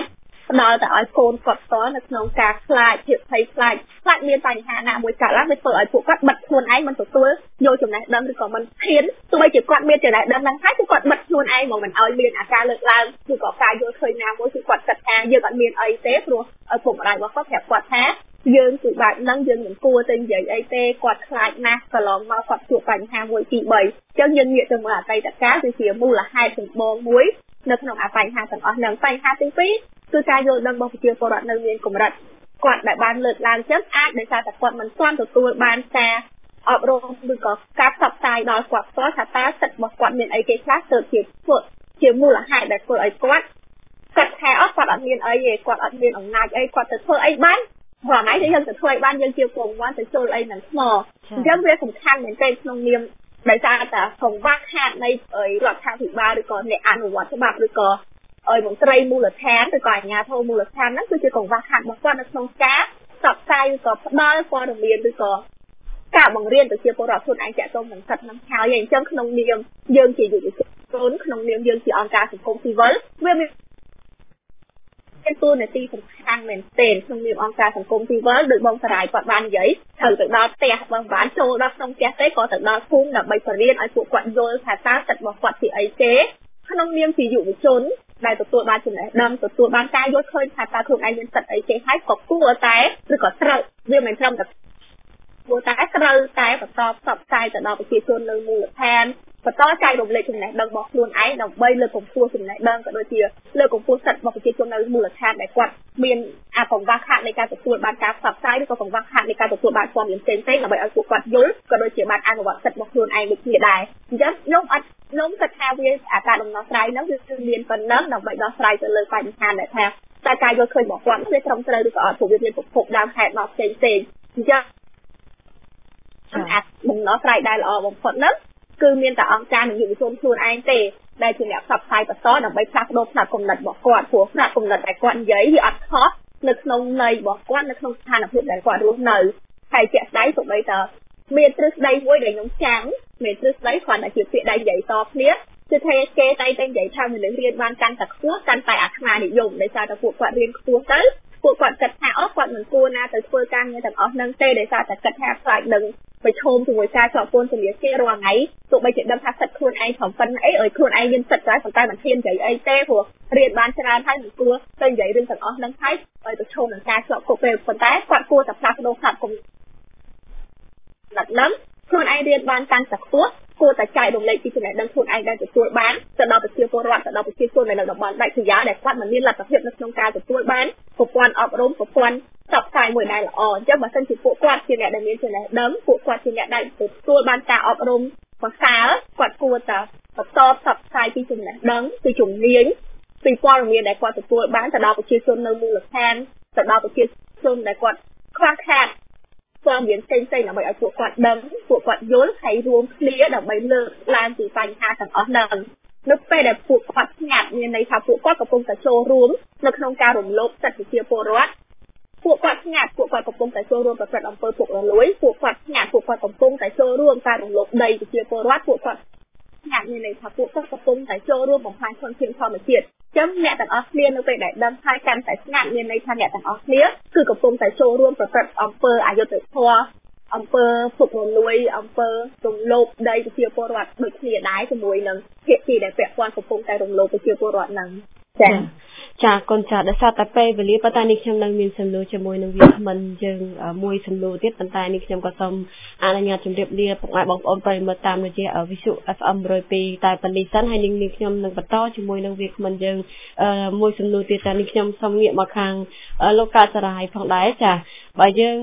ដល់តែឲ្យកូនគាត់ផ្ទាល់នៅក្នុងការខ្លាចភាពភ័យខ្លាចមានបញ្ហាណាមួយកើតឡើងវាធ្វើឲ្យពួកគាត់បិទខ្លួនឯងមិនទទួលយកចំណេះដឹងឬក៏មិនហ៊ានទោះបីជាគាត់មានចំណេះដឹងហ្នឹងហើយគឺគាត់បិទខ្លួនឯងមកមិនឲ្យមានអាការលើកឡើងឬក៏ការយល់ឃើញណាមួយគឺគាត់គិតថាយើងអត់មានអីទេព្រោះឪពុកម្ដាយរបស់គាត់ប្រាប់គាត់ថាយើងគឺបែបហ្នឹងយើងមិនគួរទៅនិយាយអីទេគាត់ខ្លាចណាស់កន្លងមកគាត់ជួបបញ្ហា1 2 3អញ្ចឹងយើងងាកទៅមើលអតីតកាលគឺជាមូលហេតុចម្បងមួយនៅក្នុងបញ្ហាទាំងអស់ហ្នឹងបញ្ហាទី2គឺការយល់ដឹងរបស់ប្រជាពលរដ្ឋនៅមានកម្រិតគាត់ដែលបានលើកឡើងចឹងអាចដោយសារតែគាត់មិនទាន់ទទួលបានការអប់រំឬក៏ការផ្សព្វផ្សាយដល់គាត់ផ្ទាល់ថាតើសិទ្ធិរបស់គាត់មានអីគេខ្លះទៅជាមូលហេតុដែលធ្វើឲ្យគាត់គិតថាគាត់អត់មានអីទេគាត់អត់មានអំណាចអីគាត់ទៅធ្វើអីបានព្រោះថ្ងៃនេះយើងទៅធ្វើអីបានយើងជាប្រព័ន្ធទៅចូលអីនឹងថ្មអញ្ចឹងវាសំខាន់មែនទែនក្នុងនាមដោយសារតែកង្វះខាតនៃរដ្ឋាភិបាលឬក៏អ្នកអនុវត្តច្បាប់ឬក៏មន្ត្រីមូលដ្ឋានឬក៏អាជ្ញាធរមូលដ្ឋានហ្នឹងគឺជាកង្វះខាតរបស់គាត់នៅក្នុងការផ្សព្វផ្សាយឬក៏ផ្ដល់ព័ត៌មានឬក៏ការបង្រៀនប្រជាពលរដ្ឋខ្លួនឯងចាក់ទងនឹងសិទ្ធិនឹងហើយអញ្ចឹងក្នុងនាមយើងជាយុវជនក្នុងនាមយើងជាអង្គការសង្គមស៊ីវិលវាមានតួនាទីសំខាន់មែនទែនក្នុងនាមអង្គការសង្គមស៊ីវិលដោយបងសារាយគាត់បាននិយាយត្រូវទៅដល់ផ្ទះបងបានចូលដល់ក្នុងផ្ទះទេក៏ទៅដល់ភូមិដើម្បីបរៀនឲ្យពួកគាត់យល់ថាតើសិទ្ធិរបស់គាត់ជាអីទេក្នុងនាមជាយុវជនដែលទទួលបានចំណេះដឹងទទួលបានការយល់ឃើញថាតើខ្លួនឯងមានសិទ្ធិអីទេហើយក៏គួរតែឬក៏ត្រូវវាមិនត្រឹមតែគួរតែត្រូវតែបន្តផ្សព្វផ្សាយទៅដល់ប្រជាជននៅមូលដ្ឋានបន្តចែករំលែកចំណេះដឹងរបស់ខ្លួនឯងដើម្បីលើកកម្ពស់ចំណេះដឹងក៏ដូចជាលើកកម្ពស់សិទ្ធិរបស់ប្រជាជននៅមូលដ្ឋានដែលគាត់មានកង្វះខាតនៃការទទួលបានការផ្សព្វផ្សាយឬក៏កង្វះខាតនៃការទទួលបានព័ត៌មានផ្សេងៗដើម្បីឲ្យពួកគាត់យល់ក៏ដូចជាបានអនុវត្តសិទ្ធិរបស់ខ្លួនឯងដូចគ្នាដែរអញ្ចឹងខ្ញុំគិតថាវាការដំណោះស្រាយហ្នឹងវាគឺមានប៉ុណ្ណឹងដើម្បីដោះស្រាយទៅលើបញ្ហាដែលថាតើការយល់ឃើញរបស់គាត់វាត្រឹមត្រូវឬក៏អត់ព្រោះវាមានប្រភពដើមហេតុមកផ្សេងៗអញ្ចឹងអាចដំណោះស្រាយដែលល្អបំផុតហ្នឹងគឺមានតែអង្គការនិងយុវជនខ្លួនឯងទេដែលជាអ្នកផ្សព្វផ្សាយបន្តដើម្បីផ្លាស់ប្ដូរផ្នត់គំនិតរបស់គាត់ព្រោះផ្នត់គំនិតដែលគាត់និយាយវាអត់ខុសនៅក្នុងន័យរបស់គាត់នៅក្នុងស្ថានភាពដែលគាត់រស់នៅហើយជាក់ស្ដែងសូម្បីតែមានទ្រឹស្ដីមួយដែលខ្ញុំចាំមានទ្រឹស្ដីគ្រាន់តែជាពាក្យដែលនិយាយតគ្នាគឺថាគេតែនិយាយថាមនុស្សរៀនបានកាន់តែខ្ពស់កាន់តែអាត្មានិយមដោយសារតែពួកគាត់រៀនខ្ពស់ទៅពួកគាត់គិតថាគាត់មិនគួរណាទៅធ្វើការងារទាំងអស់ហ្នឹងទេដោយសារតែគិតថាខ្លាចនឹងប្រឈមជាមួយការជាប់ពន្ធនាគាររាល់ថ្ងៃទោះបីជាដឹងថាសិទ្ធិខ្លួនឯងប្រប៉ុណ្ណអីឲ្យខ្លួនឯងមានសិទ្ធិដែរប៉ុន្តែមិនហ៊ាននិយាយអីទេព្រោះរៀនបានច្រើនហើយមិនគួរទៅនិយាយរឿងទាំងអស់ហ្នឹងហើយឲ្យប្រឈមនឹងការជាប់គុកទេប៉ុន្តែគាត់គួរតែផ្លាស់ប្ដូរផ្នត់គំនិតហ្នឹងខ្លួនឯងរៀនបានកាន់តែខ្ពស់គួរតែចែករំលែកពីចំណេះដឹងខ្លួនឯងដែលទទួលបានទៅដល់ប្រជាពលរដ្ឋទៅដល់ប្រជាជននៅតំបន់ដាច់ស្រយាលដែលគាត់មិនមានលទ្ធភាពនៅក្នុងការទទួលបានប្រព័ន្ធអប់រំប្រព័ន្ធផ្សព្វផ្សាយមួយដែលល្អអញ្ចឹងបើសិនជាពួកគាត់ជាអ្នកដែលមានចំណេះដឹងពួកគាត់ជាអ្នកដែលទទួលបានការអប់រំប្រសើរគាត់គួរតែបន្តផ្សព្វផ្សាយពីចំណេះដឹងពីជំនាញពីព័ត៌មានដែលគាត់ទទួលបានទៅដល់ប្រជាជននៅមូលដ្ឋានទៅដល់ប្រជាជនដែលគាត់ខ្វះខាតព័ត៌មានផ្សេងៗដើម្បីឲ្យពួកគាត់ដឹងពួកគាត់យល់ហើយរួមគ្នាដើម្បីលើកឡើងពីបញ្ហាទាំងអស់ហ្នឹងនៅពេលដែលពួកគាត់ស្ងាត់មានន័យថាពួកគាត់កំពុងតែចូលរួមនៅក្នុងការរំលោភសិទ្ធិប្រជាពលរដ្ឋពួកគាត់ស្ងាត់ពួកគាត់កំពុងតែចូលរួមប្រព្រឹត្តអំពើពុករលួយពួកគាត់ស្ងាត់ពួកគាត់កំពុងតែចូលរួមការរំលោភដីប្រជាពលរដ្ឋពួកគាត់ស្ងាត់មានន័យថាពួកគាត់កំពុងតែចូលរួមបំផ្លាញធនធានធម្មជាតិចឹងអ្នកទាំងអស់គ្នានៅពេលដែលដឹងហើយកាន់តែស្ងាត់មានន័យថាអ្នកទាំងអស់គ្នាគឺកំពុងតែចូលរួមប្រព្រឹត្តអំពើអយុត្តិធម៌អំពើពុករលួយអំពើរំលោភដីប្រជាពលរដ្ឋដូចគ្នាដែរជាមួយនឹងភាគីដែលពាក់ព័ន្ធកំពុងតែរំលោភប្រជាពលរដ្ឋហ្នឹងចាកូនចាដោយសារតែពេលវេលាប៉ុន្តែនេះខ្ញុំនៅមានសំណួរជាមួយនឹងវាគ្មិនយើងមួយសំណួរទៀតប៉ុន្តែនេះខ្ញុំក៏សូមអនុញ្ញាតជម្រាបលាពុកម៉ែបងប្អូនប្រិយមិត្តតាមរយៈវិទ្យុ FM 102តែប៉ុណ្្នេះសិនហើយនេះខ្ញុំនឹងបន្តជាមួយនឹងវាគ្មិនយើងមួយសំណួរទៀតតែនេះខ្ញុំសូមងាកមកខាងលោកកាសរាយផងដែរចាបើយើង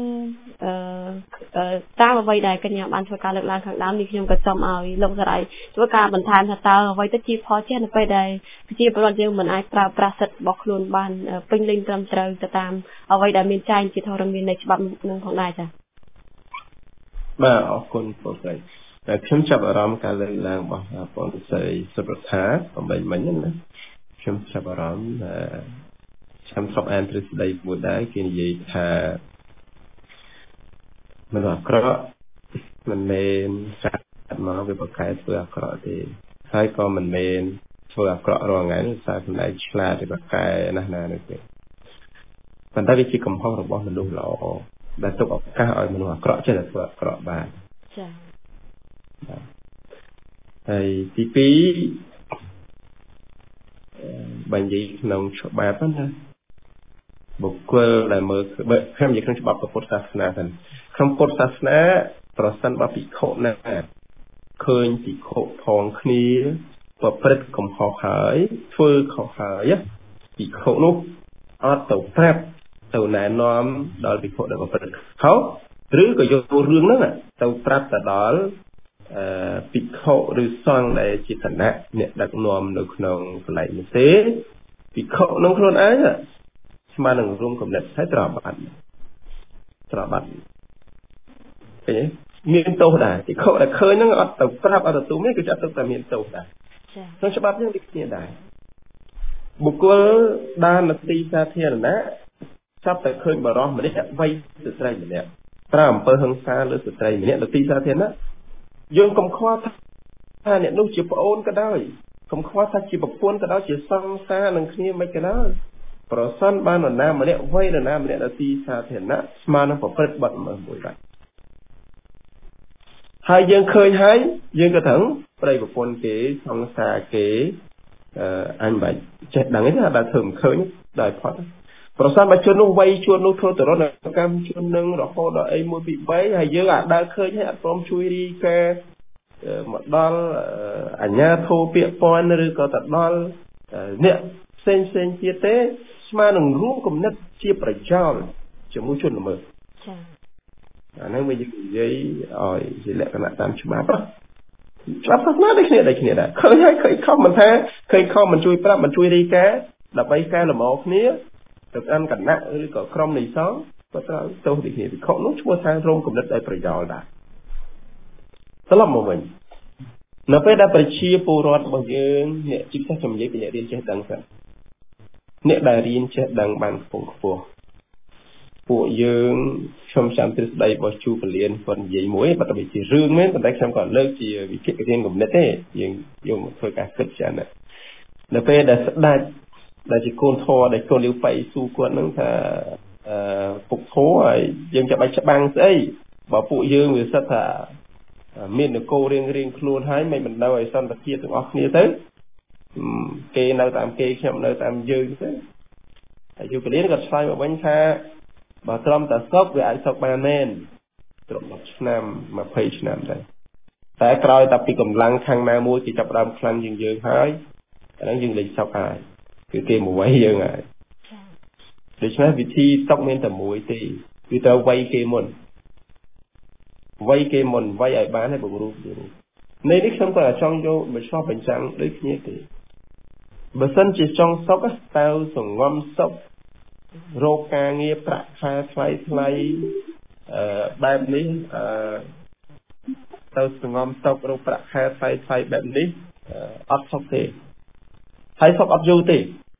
តាមអ្វីដែលកញ្ញាបានធ្វើការលើកឡើងខាងដើមនេះខ្ញុំក៏សូមឲ្យលោកសរាយធ្វើការបន្ថែមថាតើអ្វីទៅជាផលចេះនៅពេលដែលប្រជាពលរដ្ឋយើងមិនអាចប្រើប្រាស់សិទ្ធិរបស់ខ្លួនបានពេញលេញត្រឹមត្រូវទៅតាមអ្វីដែលមានចែងជាធរមាននៃច្បាប់នឹងផងដែរចា៎បាទអរគុណបងស្រីតែខ្ញុំចាប់អារម្មណ៍ការលើកឡើងរបស់បងស្រីសុប្រថាបំបីមិញណាខ្ញុំចាប់អារម្មណ៍ខ្ញុំស្រុកអានទ្រឹស្ដីមួយដែរគេនិយាយថាមនុស្សអាក្រក់មិនមែនចាត់មកវាបកកែធ្វើអាក្រក់ទេហើយក៏មិនមែនធ្វើអាក្រក់រាល់ថ្ងៃនោះសារសម្ដែងឆ្លាតឬបកកែណាស់ណានោះទេប៉ុន្តែវាជាកំហុសរបស់មនុស្សល្អដែលទុកឱកាសឲ្យមនុស្សអាក្រក់ចេះតែធ្វើអាក្រក់បានចា៎ហើយទី2បើនិយាយក្នុងច្បាប់ណាបុគ្គលដែលមើលខ្ញុំនិយាយក្នុងច្បាប់ពុទ្ធសាសនាទៅក្នុងពុទ្ធសាសនាប្រសិនបើភិក្ខុណាឃើញភិក្ខុផងគ្នាប្រព្រឹត្តកំហុសហើយធ្វើខុសហើយភិក្ខុនោះអត់ទៅប្រាប់ទៅណែនាំដល់ភិក្ខុដែលប្រព្រឹត្តខុសឬក៏យករឿងហ្នឹងទៅប្រាប់ទៅដល់ភិក្ខុឬសង្ឃដែលជាគណៈអ្នកដឹកនាំនៅក្នុងកន្លែងនោះទេភិក្ខុនឹងខ្លួនឯងស្មើនឹងរួមគំនិតហើយត្រូវបាត់ឃើញទេមានទោសដែរភិក្ខុដែលឃើញហ្នឹងអត់ទៅប្រាប់អត់ទៅទូនេះគឺចាត់ទុកថាមានទោសដែរក្នុងច្បាប់យើងដូចគ្នាដែរបុគ្គលដើរនៅទីសាធារណៈចាប់តែឃើញបរិសម្នាក់វ័យស្ត្រីម្នាក់ប្រើអំពើហិង្សាលើស្ត្រីម្នាក់នៅទីសាធារណៈយើងកុំខ្វល់ថាអ្នកនោះជាប្អូនក៏ដោយកុំខ្វល់ថាជាប្រពន្ធក៏ដោយជាសង្សារនឹងគ្នាមិនក៏ដោយប្រសិនបាននរណាម្នាក់វ័យនរណាម្នាក់នៅទីសាធារណៈស្មើនឹងប្រព្រឹត្តបទល្មើសមួយដែរហើយយើងឃើញហើយយើងក៏ត្រូវប្តីប្រពន្ធគេសង្សារគេអញមិនចេះដឹងទេថាដើរធ្វើមិនឃើញដោយផុតប្រសិនបើជននោះវ័យជួននោះធ្វើទរណកម្មជននឹងរហូតដល់អី1 2 3ហើយយើងអាចដើរឃើញហើយអត់ព្រមជួយរីកាមកដល់អញ្ញាធិបពាក្យព័ន្ធឬក៏ទៅដល់អ្នកផ្សេងទៀតទេស្មើនឹងរួមគំនិតជាប្រយោលជាមួយជនល្មើសចា៎អាហ្នឹងវានិយាយឲ្យជាលក្ខណៈតាមច្បាប់ច្បាប់សាសនាដូចគ្នាដែរឃើញហើយឃើញខុសមិនថាឃើញខុសមិនជួយប្រាប់មិនជួយរីកាដើម្បីកែលម្អគ្នាទៅកាន់គណៈឬក៏ក្រុមនៃសង្ឃក៏ត្រូវទោសដូចគ្នាវិខនោះឈ្មោះថារោមគំនិតដោយប្រយោលដែរត្រឡប់មកវិញនៅពេលដែលប្រជាពលរដ្ឋរបស់យើងអ្នកជាពិសេសខ្ញុំនិយាយពីអ្នករៀនចេះដឹងសិនអ្នកដែលរៀនចេះដឹងបានខ្ពង់ខ្ពស់ពួកយើងខ្ញុំចាំទ្រឹស្ដីរបស់ជូបលៀនគាត់និយាយមួយបើតែជារឿងមែនប៉ុន្តែខ្ញុំក៏លើកជាវិភាគរៀនគំនិតទេយើងយកមកធ្វើការគិតច្រើនណាស់នៅពេលដែលស្ដេចដែលជាកូនធរដែលកូនលាវប៉ៃស៊ូគាត់ហ្នឹងថាពុកធរហើយយើងចាំបាច់ច្បាំងស្អីបើពួកយើងវាសិតថាមាននគររៀងខ្លួនហើយមិនបណ្ដោយឲ្យសន្តិភាពទាំងអស់គ្នាទៅគេនៅតាមគេខ្ញុំនៅតាមយើងទៅហើយយុគលៀនក៏ឆ្លើយមកវិញថាបើត្រឹមតែសុកវាអាចសុកបានមែនត្រឹម10ឆ្នាំ20ឆ្នាំដែរតែក្រោយតែពីកម្លាំងខាងណាមួយគេចាប់ដើមខ្លាំងជាងយើងហើយអាហ្នឹងយើងលេចសុកហើយគឺគេមកវាយយើងហើយដូច្នេះវិធីសុកមានតែមួយទេគឺត្រូវវាយគេមុនវាយឲ្យបានហើយបង្រួបនេះខ្ញុំក៏ចង់យកមកឆ្លោះបញ្ចាំងដូចគ្នាទេបើសិនជាចង់សុកតើសងំសុករោគការងារប្រាក់ខែថ្លៃបែបនេះទៅសងំសុករោគប្រាក់ខែថ្លៃបែបនេះអត់សុកទេហើយសុកអត់យូរទេ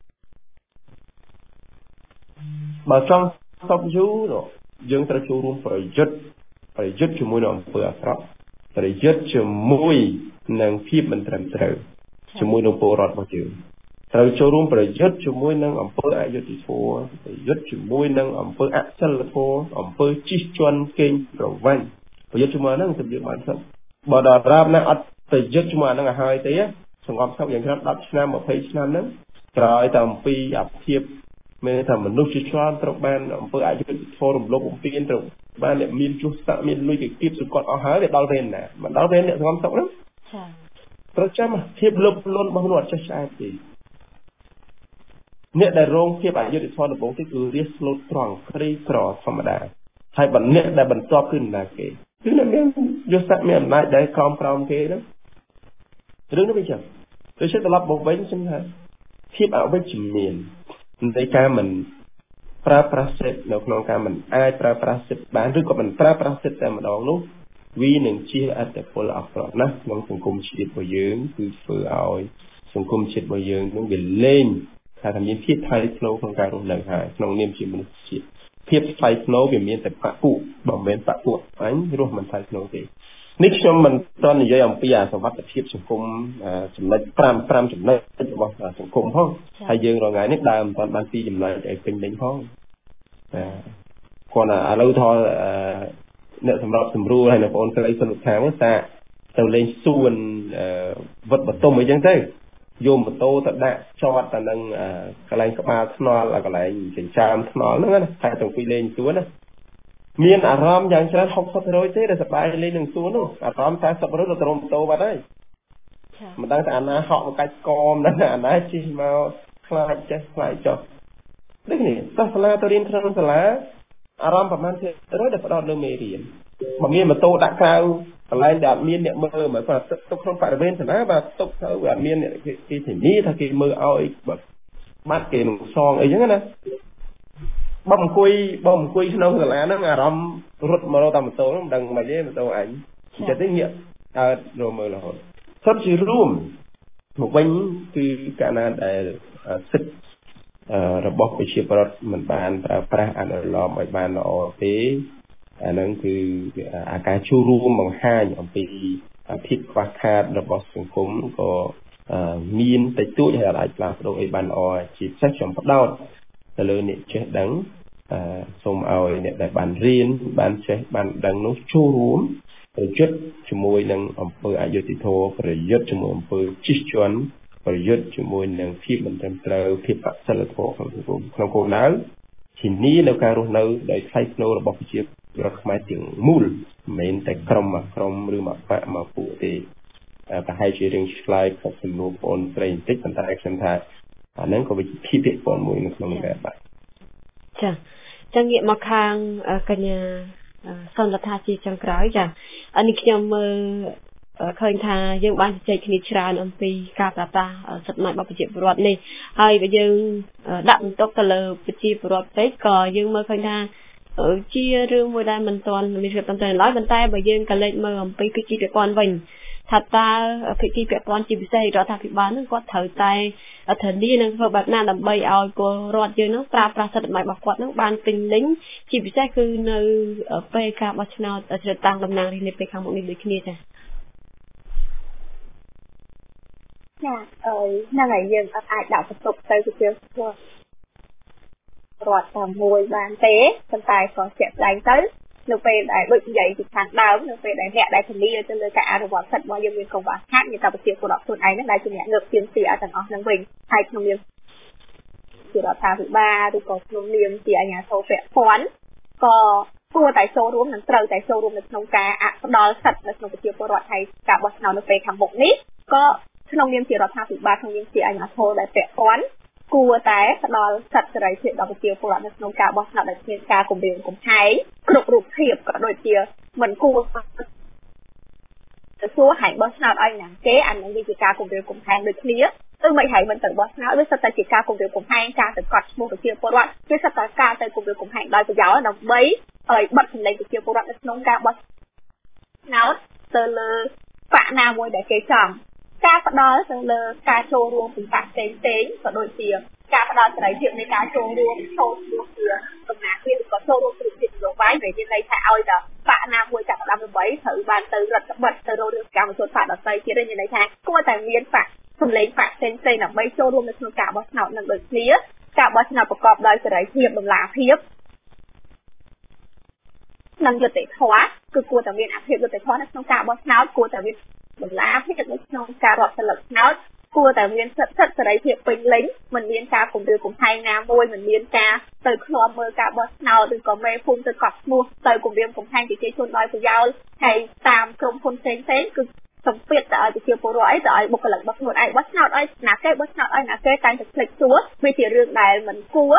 បើចង់សុកយូរយើងត្រូវចូលរួមប្រយុទ្ធជាមួយនឹងអំពើអាក្រក់ប្រយុទ្ធជាមួយនឹងភាពមិនត្រឹមត្រូវជាមួយនឹងពលរដ្ឋរបស់យើងត្រូវចូលរួមប្រយុទ្ធជាមួយនឹងអំពើអយុត្តិធម៌ប្រយុទ្ធជាមួយនឹងអំពើអសិលធម៌អំពើជិះជាន់កេងប្រវ័ញ្ចប្រយុទ្ធជាមួយនឹងទៅយើងបានសុខបើដល់រាបណាអត់ប្រយុទ្ធជាមួយនឹងឲ្យហើយទេសង្កត់សុខយ៉ាងច្រើន10ឆ្នាំ20ឆ្នាំហ្នឹងក្រោយតែអំពីអាភាពមានថាមនុស្សជាច្រើនត្រូវបានអំពើអយុត្តិធម៌រំលោភបំពានត្រូវបានអ្នកមានជួសសាក់មានលុយគេគៀបសង្កត់អស់ហើយវាដល់វេនណាមិនដល់វេនអ្នកសង្កត់សុខហ្នឹងចា៎ត្រូវចាំភាពលុបលន់របស់មនុស្សអត់ចេះឆ្អែតទេអ្នកដែលរងភាពអយុត្តិធម៌ដំបូងទីគឺរាសស្លូតត្រង់ក្រីក្រធម្មតាហើយបើអ្នកដែលបន្ទាប់គឺណាគេគឺអ្នកមានយុស័ក្តិមានអំណាចដែលក្រោមគេហ្នឹងរឿងនេះវាចឹងដូចជាត្រឡប់មកវិញខ្ញុំថាភាពអវិជ្ជមាននៃការមិនប្រើប្រាស់សិទ្ធិនៅក្នុងការមិនអាចប្រើប្រាស់សិទ្ធិបានឬក៏មិនប្រើប្រាស់សិទ្ធិតែម្ដងនោះវានឹងជាអត្តពលអាក្រក់ណាស់ក្នុងសង្គមជាតិរបស់យើងគឺធ្វើឲ្យសង្គមជាតិរបស់យើងនឹងវាលែងថាមានភាពថ្លៃថ្នូរក្នុងការរស់នៅហើយក្នុងនាមជាមនុស្សជាតិភាពថ្លៃថ្នូរវាមានតែបពុបើមិនមែនបពុអញរស់មិនថ្លៃថ្នូរទេនេះខ្ញុំមិនទាន់និយាយអំពីអាសវត្ថិភាពសង្គមចំណុច5ចំណុចរបស់សង្គមផងហើយយើងរងថ្ងៃនេះដើរមិនទាន់បានពីចំណុចឲ្យពេញលេញផង còn à lâu thôi nợ sầm rập sầm ru hay là con cái sân tháng mới xa từ lên xuân vật bật tôm ấy chẳng thế vô một tô thật đạ cho ta nâng cái này các ba nó là cái này chỉnh trang nó nữa hai tổng quy lên xuống đó miền Aram chẳng chắn học sắp rồi thế là sắp bài lên đường xuống luôn Aram ta sắp rồi là trộm tô vào đấy mà đang tại anh họ một cái con đó là anh chỉ mà khai chết lại cho đấy này ta là tôi đi thằng là Aramประมาณthế rồi để bắt đầu lên miền mà miền mà tô đã cao lại đạt miềnเนี่ยmơ mà còn tục không phải là bên thế mà tục theo đạt miềnเนี่ยcái thì ní thay cái mơ aoแบบbắt cái song ấy chứ nè bom quỳ nó là nó rút mà đâu tầm tô nó đằng mà dễ mà tô ảnhจะได้เนี่ยrồi mơ là xuất chỉរួមmột bánh từ cả na để sứcระบบวิชีพรถมันบานพระอันรอไม่บานรอเตอันนั้นคืออาการชูรูมบางห้าอย่างปีพิษควาคาดระบบสังคมก็มีนแต่ตู้ให้อะไรปลาโดยบานอจีบสักชมพัดดาวแต่เลยเนี่ยเช็ดดังส่งเอาเนี่ยได้บานเรียนบานเช็ดบานดังนู้ชูรูมประยุทธ์จมวยนังอำเภออายุติโทประยุทธ์จมวยอำเภอชิชวนประยุทธ์จมวยนังที่มันเต็มเตลที่ปักสลัดโผล่ของโคนั้นทีนี้เราการรู้เราได้ใช้โนระบบวิชีพรักมาถึงมูลเหมือนแต่กรมหรือมาปะมาปูตีแต่ให้ชีริงสไลด์กับสนุปอนเทรนติกมันได้เช่นท่าอันนั้นก็เป็นที่เด็กปอนมวยในក្នុងแบบចាចឹងងាកមកខាងកញ្ញាសន្តិថាជាចុងក្រោយចាអានេះខ្ញុំមើលឃើញថាយើងបានជជែកគ្នាច្រើនអំពីការប្រកាសសិទ្ធិរបស់ប្រជាពលរដ្ឋនេះហើយបើយើងដាក់បន្ទុកទៅលើប្រជាពលរដ្ឋពេកក៏យើងមើលឃើញថាជារឿងមួយដែលមិនទាន់មានភាពត្រឹមត្រូវឡើយប៉ុន្តែបើយើងក៏លេចមើលអំពីពិធីពាក់ព័ន្ធវិញថាតើពិធីពាក់ព័ន្ធជាពិសេសរដ្ឋាភិបាលនឹងគាត់ត្រូវតែធានានឹងធ្វើបែបណាដើម្បីឲ្យពលរដ្ឋយើងនឹងប្រើប្រាស់សិទ្ធិរបស់គាត់នឹងបានពេញលេញជាពិសេសគឺនៅពេលការបោះឆ្នោតជ្រើសតាំងតំណាងរាស្ត្រនាពេលខាងមុខនេះដូចគ្នាចា៎ហ្នឹងហើយយើងអាចដាក់បន្ទុកទៅជារដ្ឋតាមមួយបានទេប៉ុន្តែក៏ជាក់ស្ដែងទៅនៅពេលដែលដូចនិយាយពីខាងដើមនៅពេលដែលអ្នកដែលធានាទៅលើការអនុវត្តសិទ្ធិរបស់យើងមានកង្វះខាតមានតែប្រជាពលរដ្ឋខ្លួនឯងហ្នឹងដែលជាអ្នកលើកទានទារទាំងអស់ហ្នឹងវិញហើយក្នុងនាមជារដ្ឋាភិបាលឬក៏ក្នុងនាមជាអាជ្ញាធរពាក់ព័ន្ធក៏គួរតែចូលរួមនិងត្រូវតែចូលរួមនៅក្នុងការផ្ដល់សិទ្ធិនៅក្នុងប្រជាពលរដ្ឋហើយការបោះឆ្នោតនៅពេលខាងមុខនេះក៏ក្នុងនាមជារដ្ឋាភិបាលក្នុងនាមជាអាជ្ញាធរដែលពាក់ព័ន្ធគួរតែផ្ដល់សិទ្ធិសេរីភាពដល់ប្រជាពលរដ្ឋនៅក្នុងការបោះឆ្នោតដែលមានការគម្រាមកំហែងគ្រប់រូបភាពក៏ដូចជាមិនគួរទៅសួរហែងបោះឆ្នោតឲ្យណាគេអានឹងវាជាការគម្រាមកំហែងដូចគ្នាទៅមិនហែងមិនទៅបោះឆ្នោតវាសិតតែជាការគម្រាមកំហែងការទៅកត់ឈ្មោះប្រជាពលរដ្ឋវាសិតតែការទៅគម្រាមកំហែងដោយប្រយោជន៍ដើម្បីឲ្យបិទសម្លេងប្រជាពលរដ្ឋនៅក្នុងការបោះឆ្នោតទៅលើបកណាមួយដែលគេចង់ការផ្ដល់ទៅលើការចូលរួមពីបកផ្សេងក៏ដូចជាការផ្ដល់សេរីភាពនៃការចូលរួមចូលរួមជាតំណាងរាស្ត្រក៏ចូលរួមពីនយោបាយដែលមានន័យថាឲ្យតែបកណាមួយចាប់ផ្ដើមដើម្បីត្រូវបានទៅរដ្ឋបិទទៅរករឿងកម្មជនបកដទៃទៀតមានន័យថាគួរតែមានបកសម្លេងបកផ្សេងដើម្បីចូលរួមនៅក្នុងការបោះឆ្នោតនឹងដូចគ្នាការបោះឆ្នោតប្រកបដោយសេរីភាពតម្លាភាពនិងយុត្តិធម៌គឺគួរតែមានអភិបយុត្តិធម៌នៅក្នុងការបោះឆ្នោតគួរតែមានតម្លាភាពនៅក្នុងការរាប់សិលឹកឆ្នោតគួរតែមានសិទ្ធិសេរីភាពពេញលេញមិនមានការគំរាមកំហែងណាមួយមិនមានការទៅឃ្លាំមើលការបោះឆ្នោតឬក៏មេភូមិទៅកត់ឈ្មោះទៅគំរាមកំហែងប្រជាជនដោយប្រយោលហើយតាមក្រុមហ៊ុនផ្សេងគឺសម្ពាធទៅឲ្យប្រជាពលរដ្ឋទៅឲ្យបុគ្គលិករបស់ខ្លួនឯងបោះឆ្នោតឲ្យណាគេបោះឆ្នោតឲ្យណាគេតែងតែភ្លេចសួរវាជារឿងដែលមិនគួរ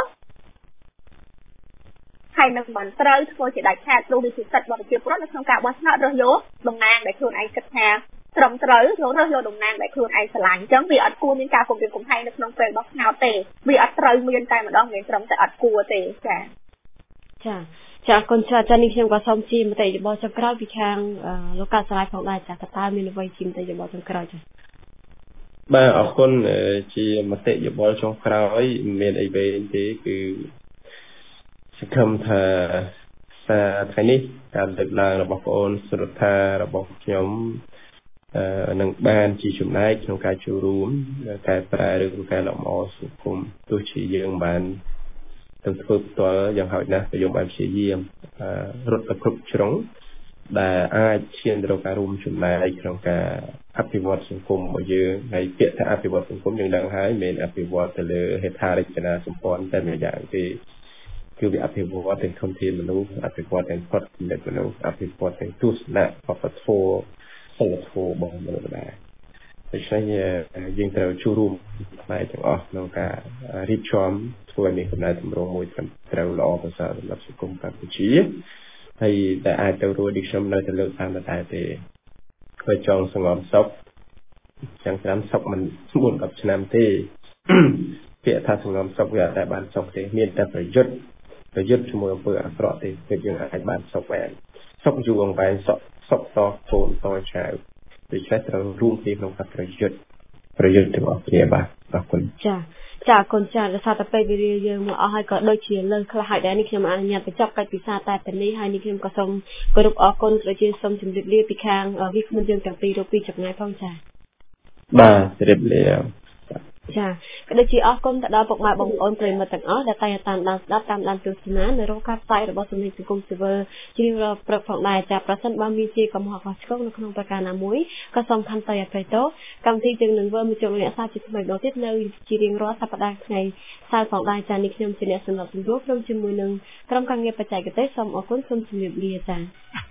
ហើយនឹងមិនត្រូវធ្វើជាដាច់ខាតព្រោះវាជាសិទ្ធិរបស់ប្រជាពលរដ្ឋនៅក្នុងការបោះឆ្នោតរើសយកតំណាងដែលខ្លួនឯងគិតថាត្រឹមត្រូវរើសយកតំណាងដែលខ្លួនឯងស្រឡាញ់អញ្ចឹងវាអត់គួរមានការគំរាមកំហែងនៅក្នុងពេលបោះឆ្នោតទេវាអត់ត្រូវមានតែម្ដងមានត្រឹមតែអត់គួរទេចាចាអរគុណចានេះខ្ញុំក៏សូមជាមតិយោបល់ចុងក្រោយពីខាងលោកកាសាឡាយផងដែរចាតើមានអ្វីជាមតិយោបល់ចុងក្រោយចាបាទអរគុណជាមតិយោបល់ចុងក្រោយមានអីវិញទេគឺសង្ឃឹមថាថ្ងៃនេះការលើកឡើងរបស់បងអូនសុរដ្ឋារបស់ខ្ញុំនឹងបានជាចំណែកក្នុងការចូលរួមកែប្រែឬក៏កែលម្អសង្គមទោះជាយើងបានទាំងធ្វើផ្ទាល់យ៉ាងហោចណាស់ក៏យើងបានព្យាយាមរត់ទៅគ្រប់ជ្រុងដែលអាចឈានទៅរកការរួមចំណែកក្នុងការអភិវឌ្ឍសង្គមរបស់យើងហើយពាក្យថាអភិវឌ្ឍសង្គមយើងដឹងហើយមិនមែនអភិវឌ្ឍទៅលើហេដ្ឋារចនាសម្ព័ន្ធតែម្យ៉ាងទេគឺវាអភិវឌ្ឍទាំងធនធានមនុស្សអភិវឌ្ឍទាំងផលិតមនុស្សអភិវឌ្ឍទាំងទស្សនៈវប្បធម៌សិលធម៌របស់មនុស្សដែរដូច្នេះយើងត្រូវចូលរួមផ្នែកទាំងអស់ក្នុងការរៀបចំធ្វើឲ្យមានកំណែតម្រង់មួយត្រូវល្អប្រសើរសម្រាប់សង្គមកម្ពុជាហើយតែអាចទៅរួចដូចខ្ញុំនៅតែលើកតាមតែទេធ្វើចង់សងំសុខចាំតាមសុខមិន4-10ឆ្នាំទេពាក្យថាសងំសុខវាតែបានសុខទេមានតែប្រយុទ្ធជាមួយអំពើអាក្រក់ទេគឺយើងអាចបានសុខបានសុខយូរអង្វែងសុខតកូនតចៅដូច្នេះត្រូវរួមគ្នាក្នុងការប្រយុទ្ធទាំងអស់គ្នាបាទអរគុណចាអរគុណចារសារតែពេលវេលាយើងមកអស់ហើយក៏ដូចជាលើខ្លះហើយដែរនេះខ្ញុំអនុញ្ញាតបញ្ចប់កិច្ចពិសាតែប៉ុណ្នេះហើយនេះខ្ញុំក៏សូមគោរពអរគុណក៏ជាសូមជម្រាបលាពីខាងវិក្កាមយើងទាំងពីររូបពីចម្ងាយផងចាបាទជម្រាបលាចាក៏ដូចជាអរគុណទៅដល់ពុកម៉ែបងប្អូនប្រិយមិត្តទាំងអស់ដែលតែងតាមដានស្ដាប់តាមដានទស្សនានៅរកការផ្សាយរបស់សំឡេងសង្គមស៊ីវិលជារៀងរាល់ព្រឹកផងដែរចាប្រសិនបើមានជាកំហុសខុសឆ្គងនៅក្នុងប្រការណាមួយក៏សូមខន្តីអភ័យទោសកម្មវិធីយើងនឹងវិលមកជួបអ្នកសាជាថ្មីម្ដងទៀតនៅជារៀងរាល់សប្តាហ៍ថ្ងៃសៅរ៍ផងដែរចានេះខ្ញុំជាអ្នកសម្រាប់សម្រួលក្រុមជាមួយនឹងក្រុមការងារបច្ចេកទេសសូមអរគុណសូមជម្រាបលាចា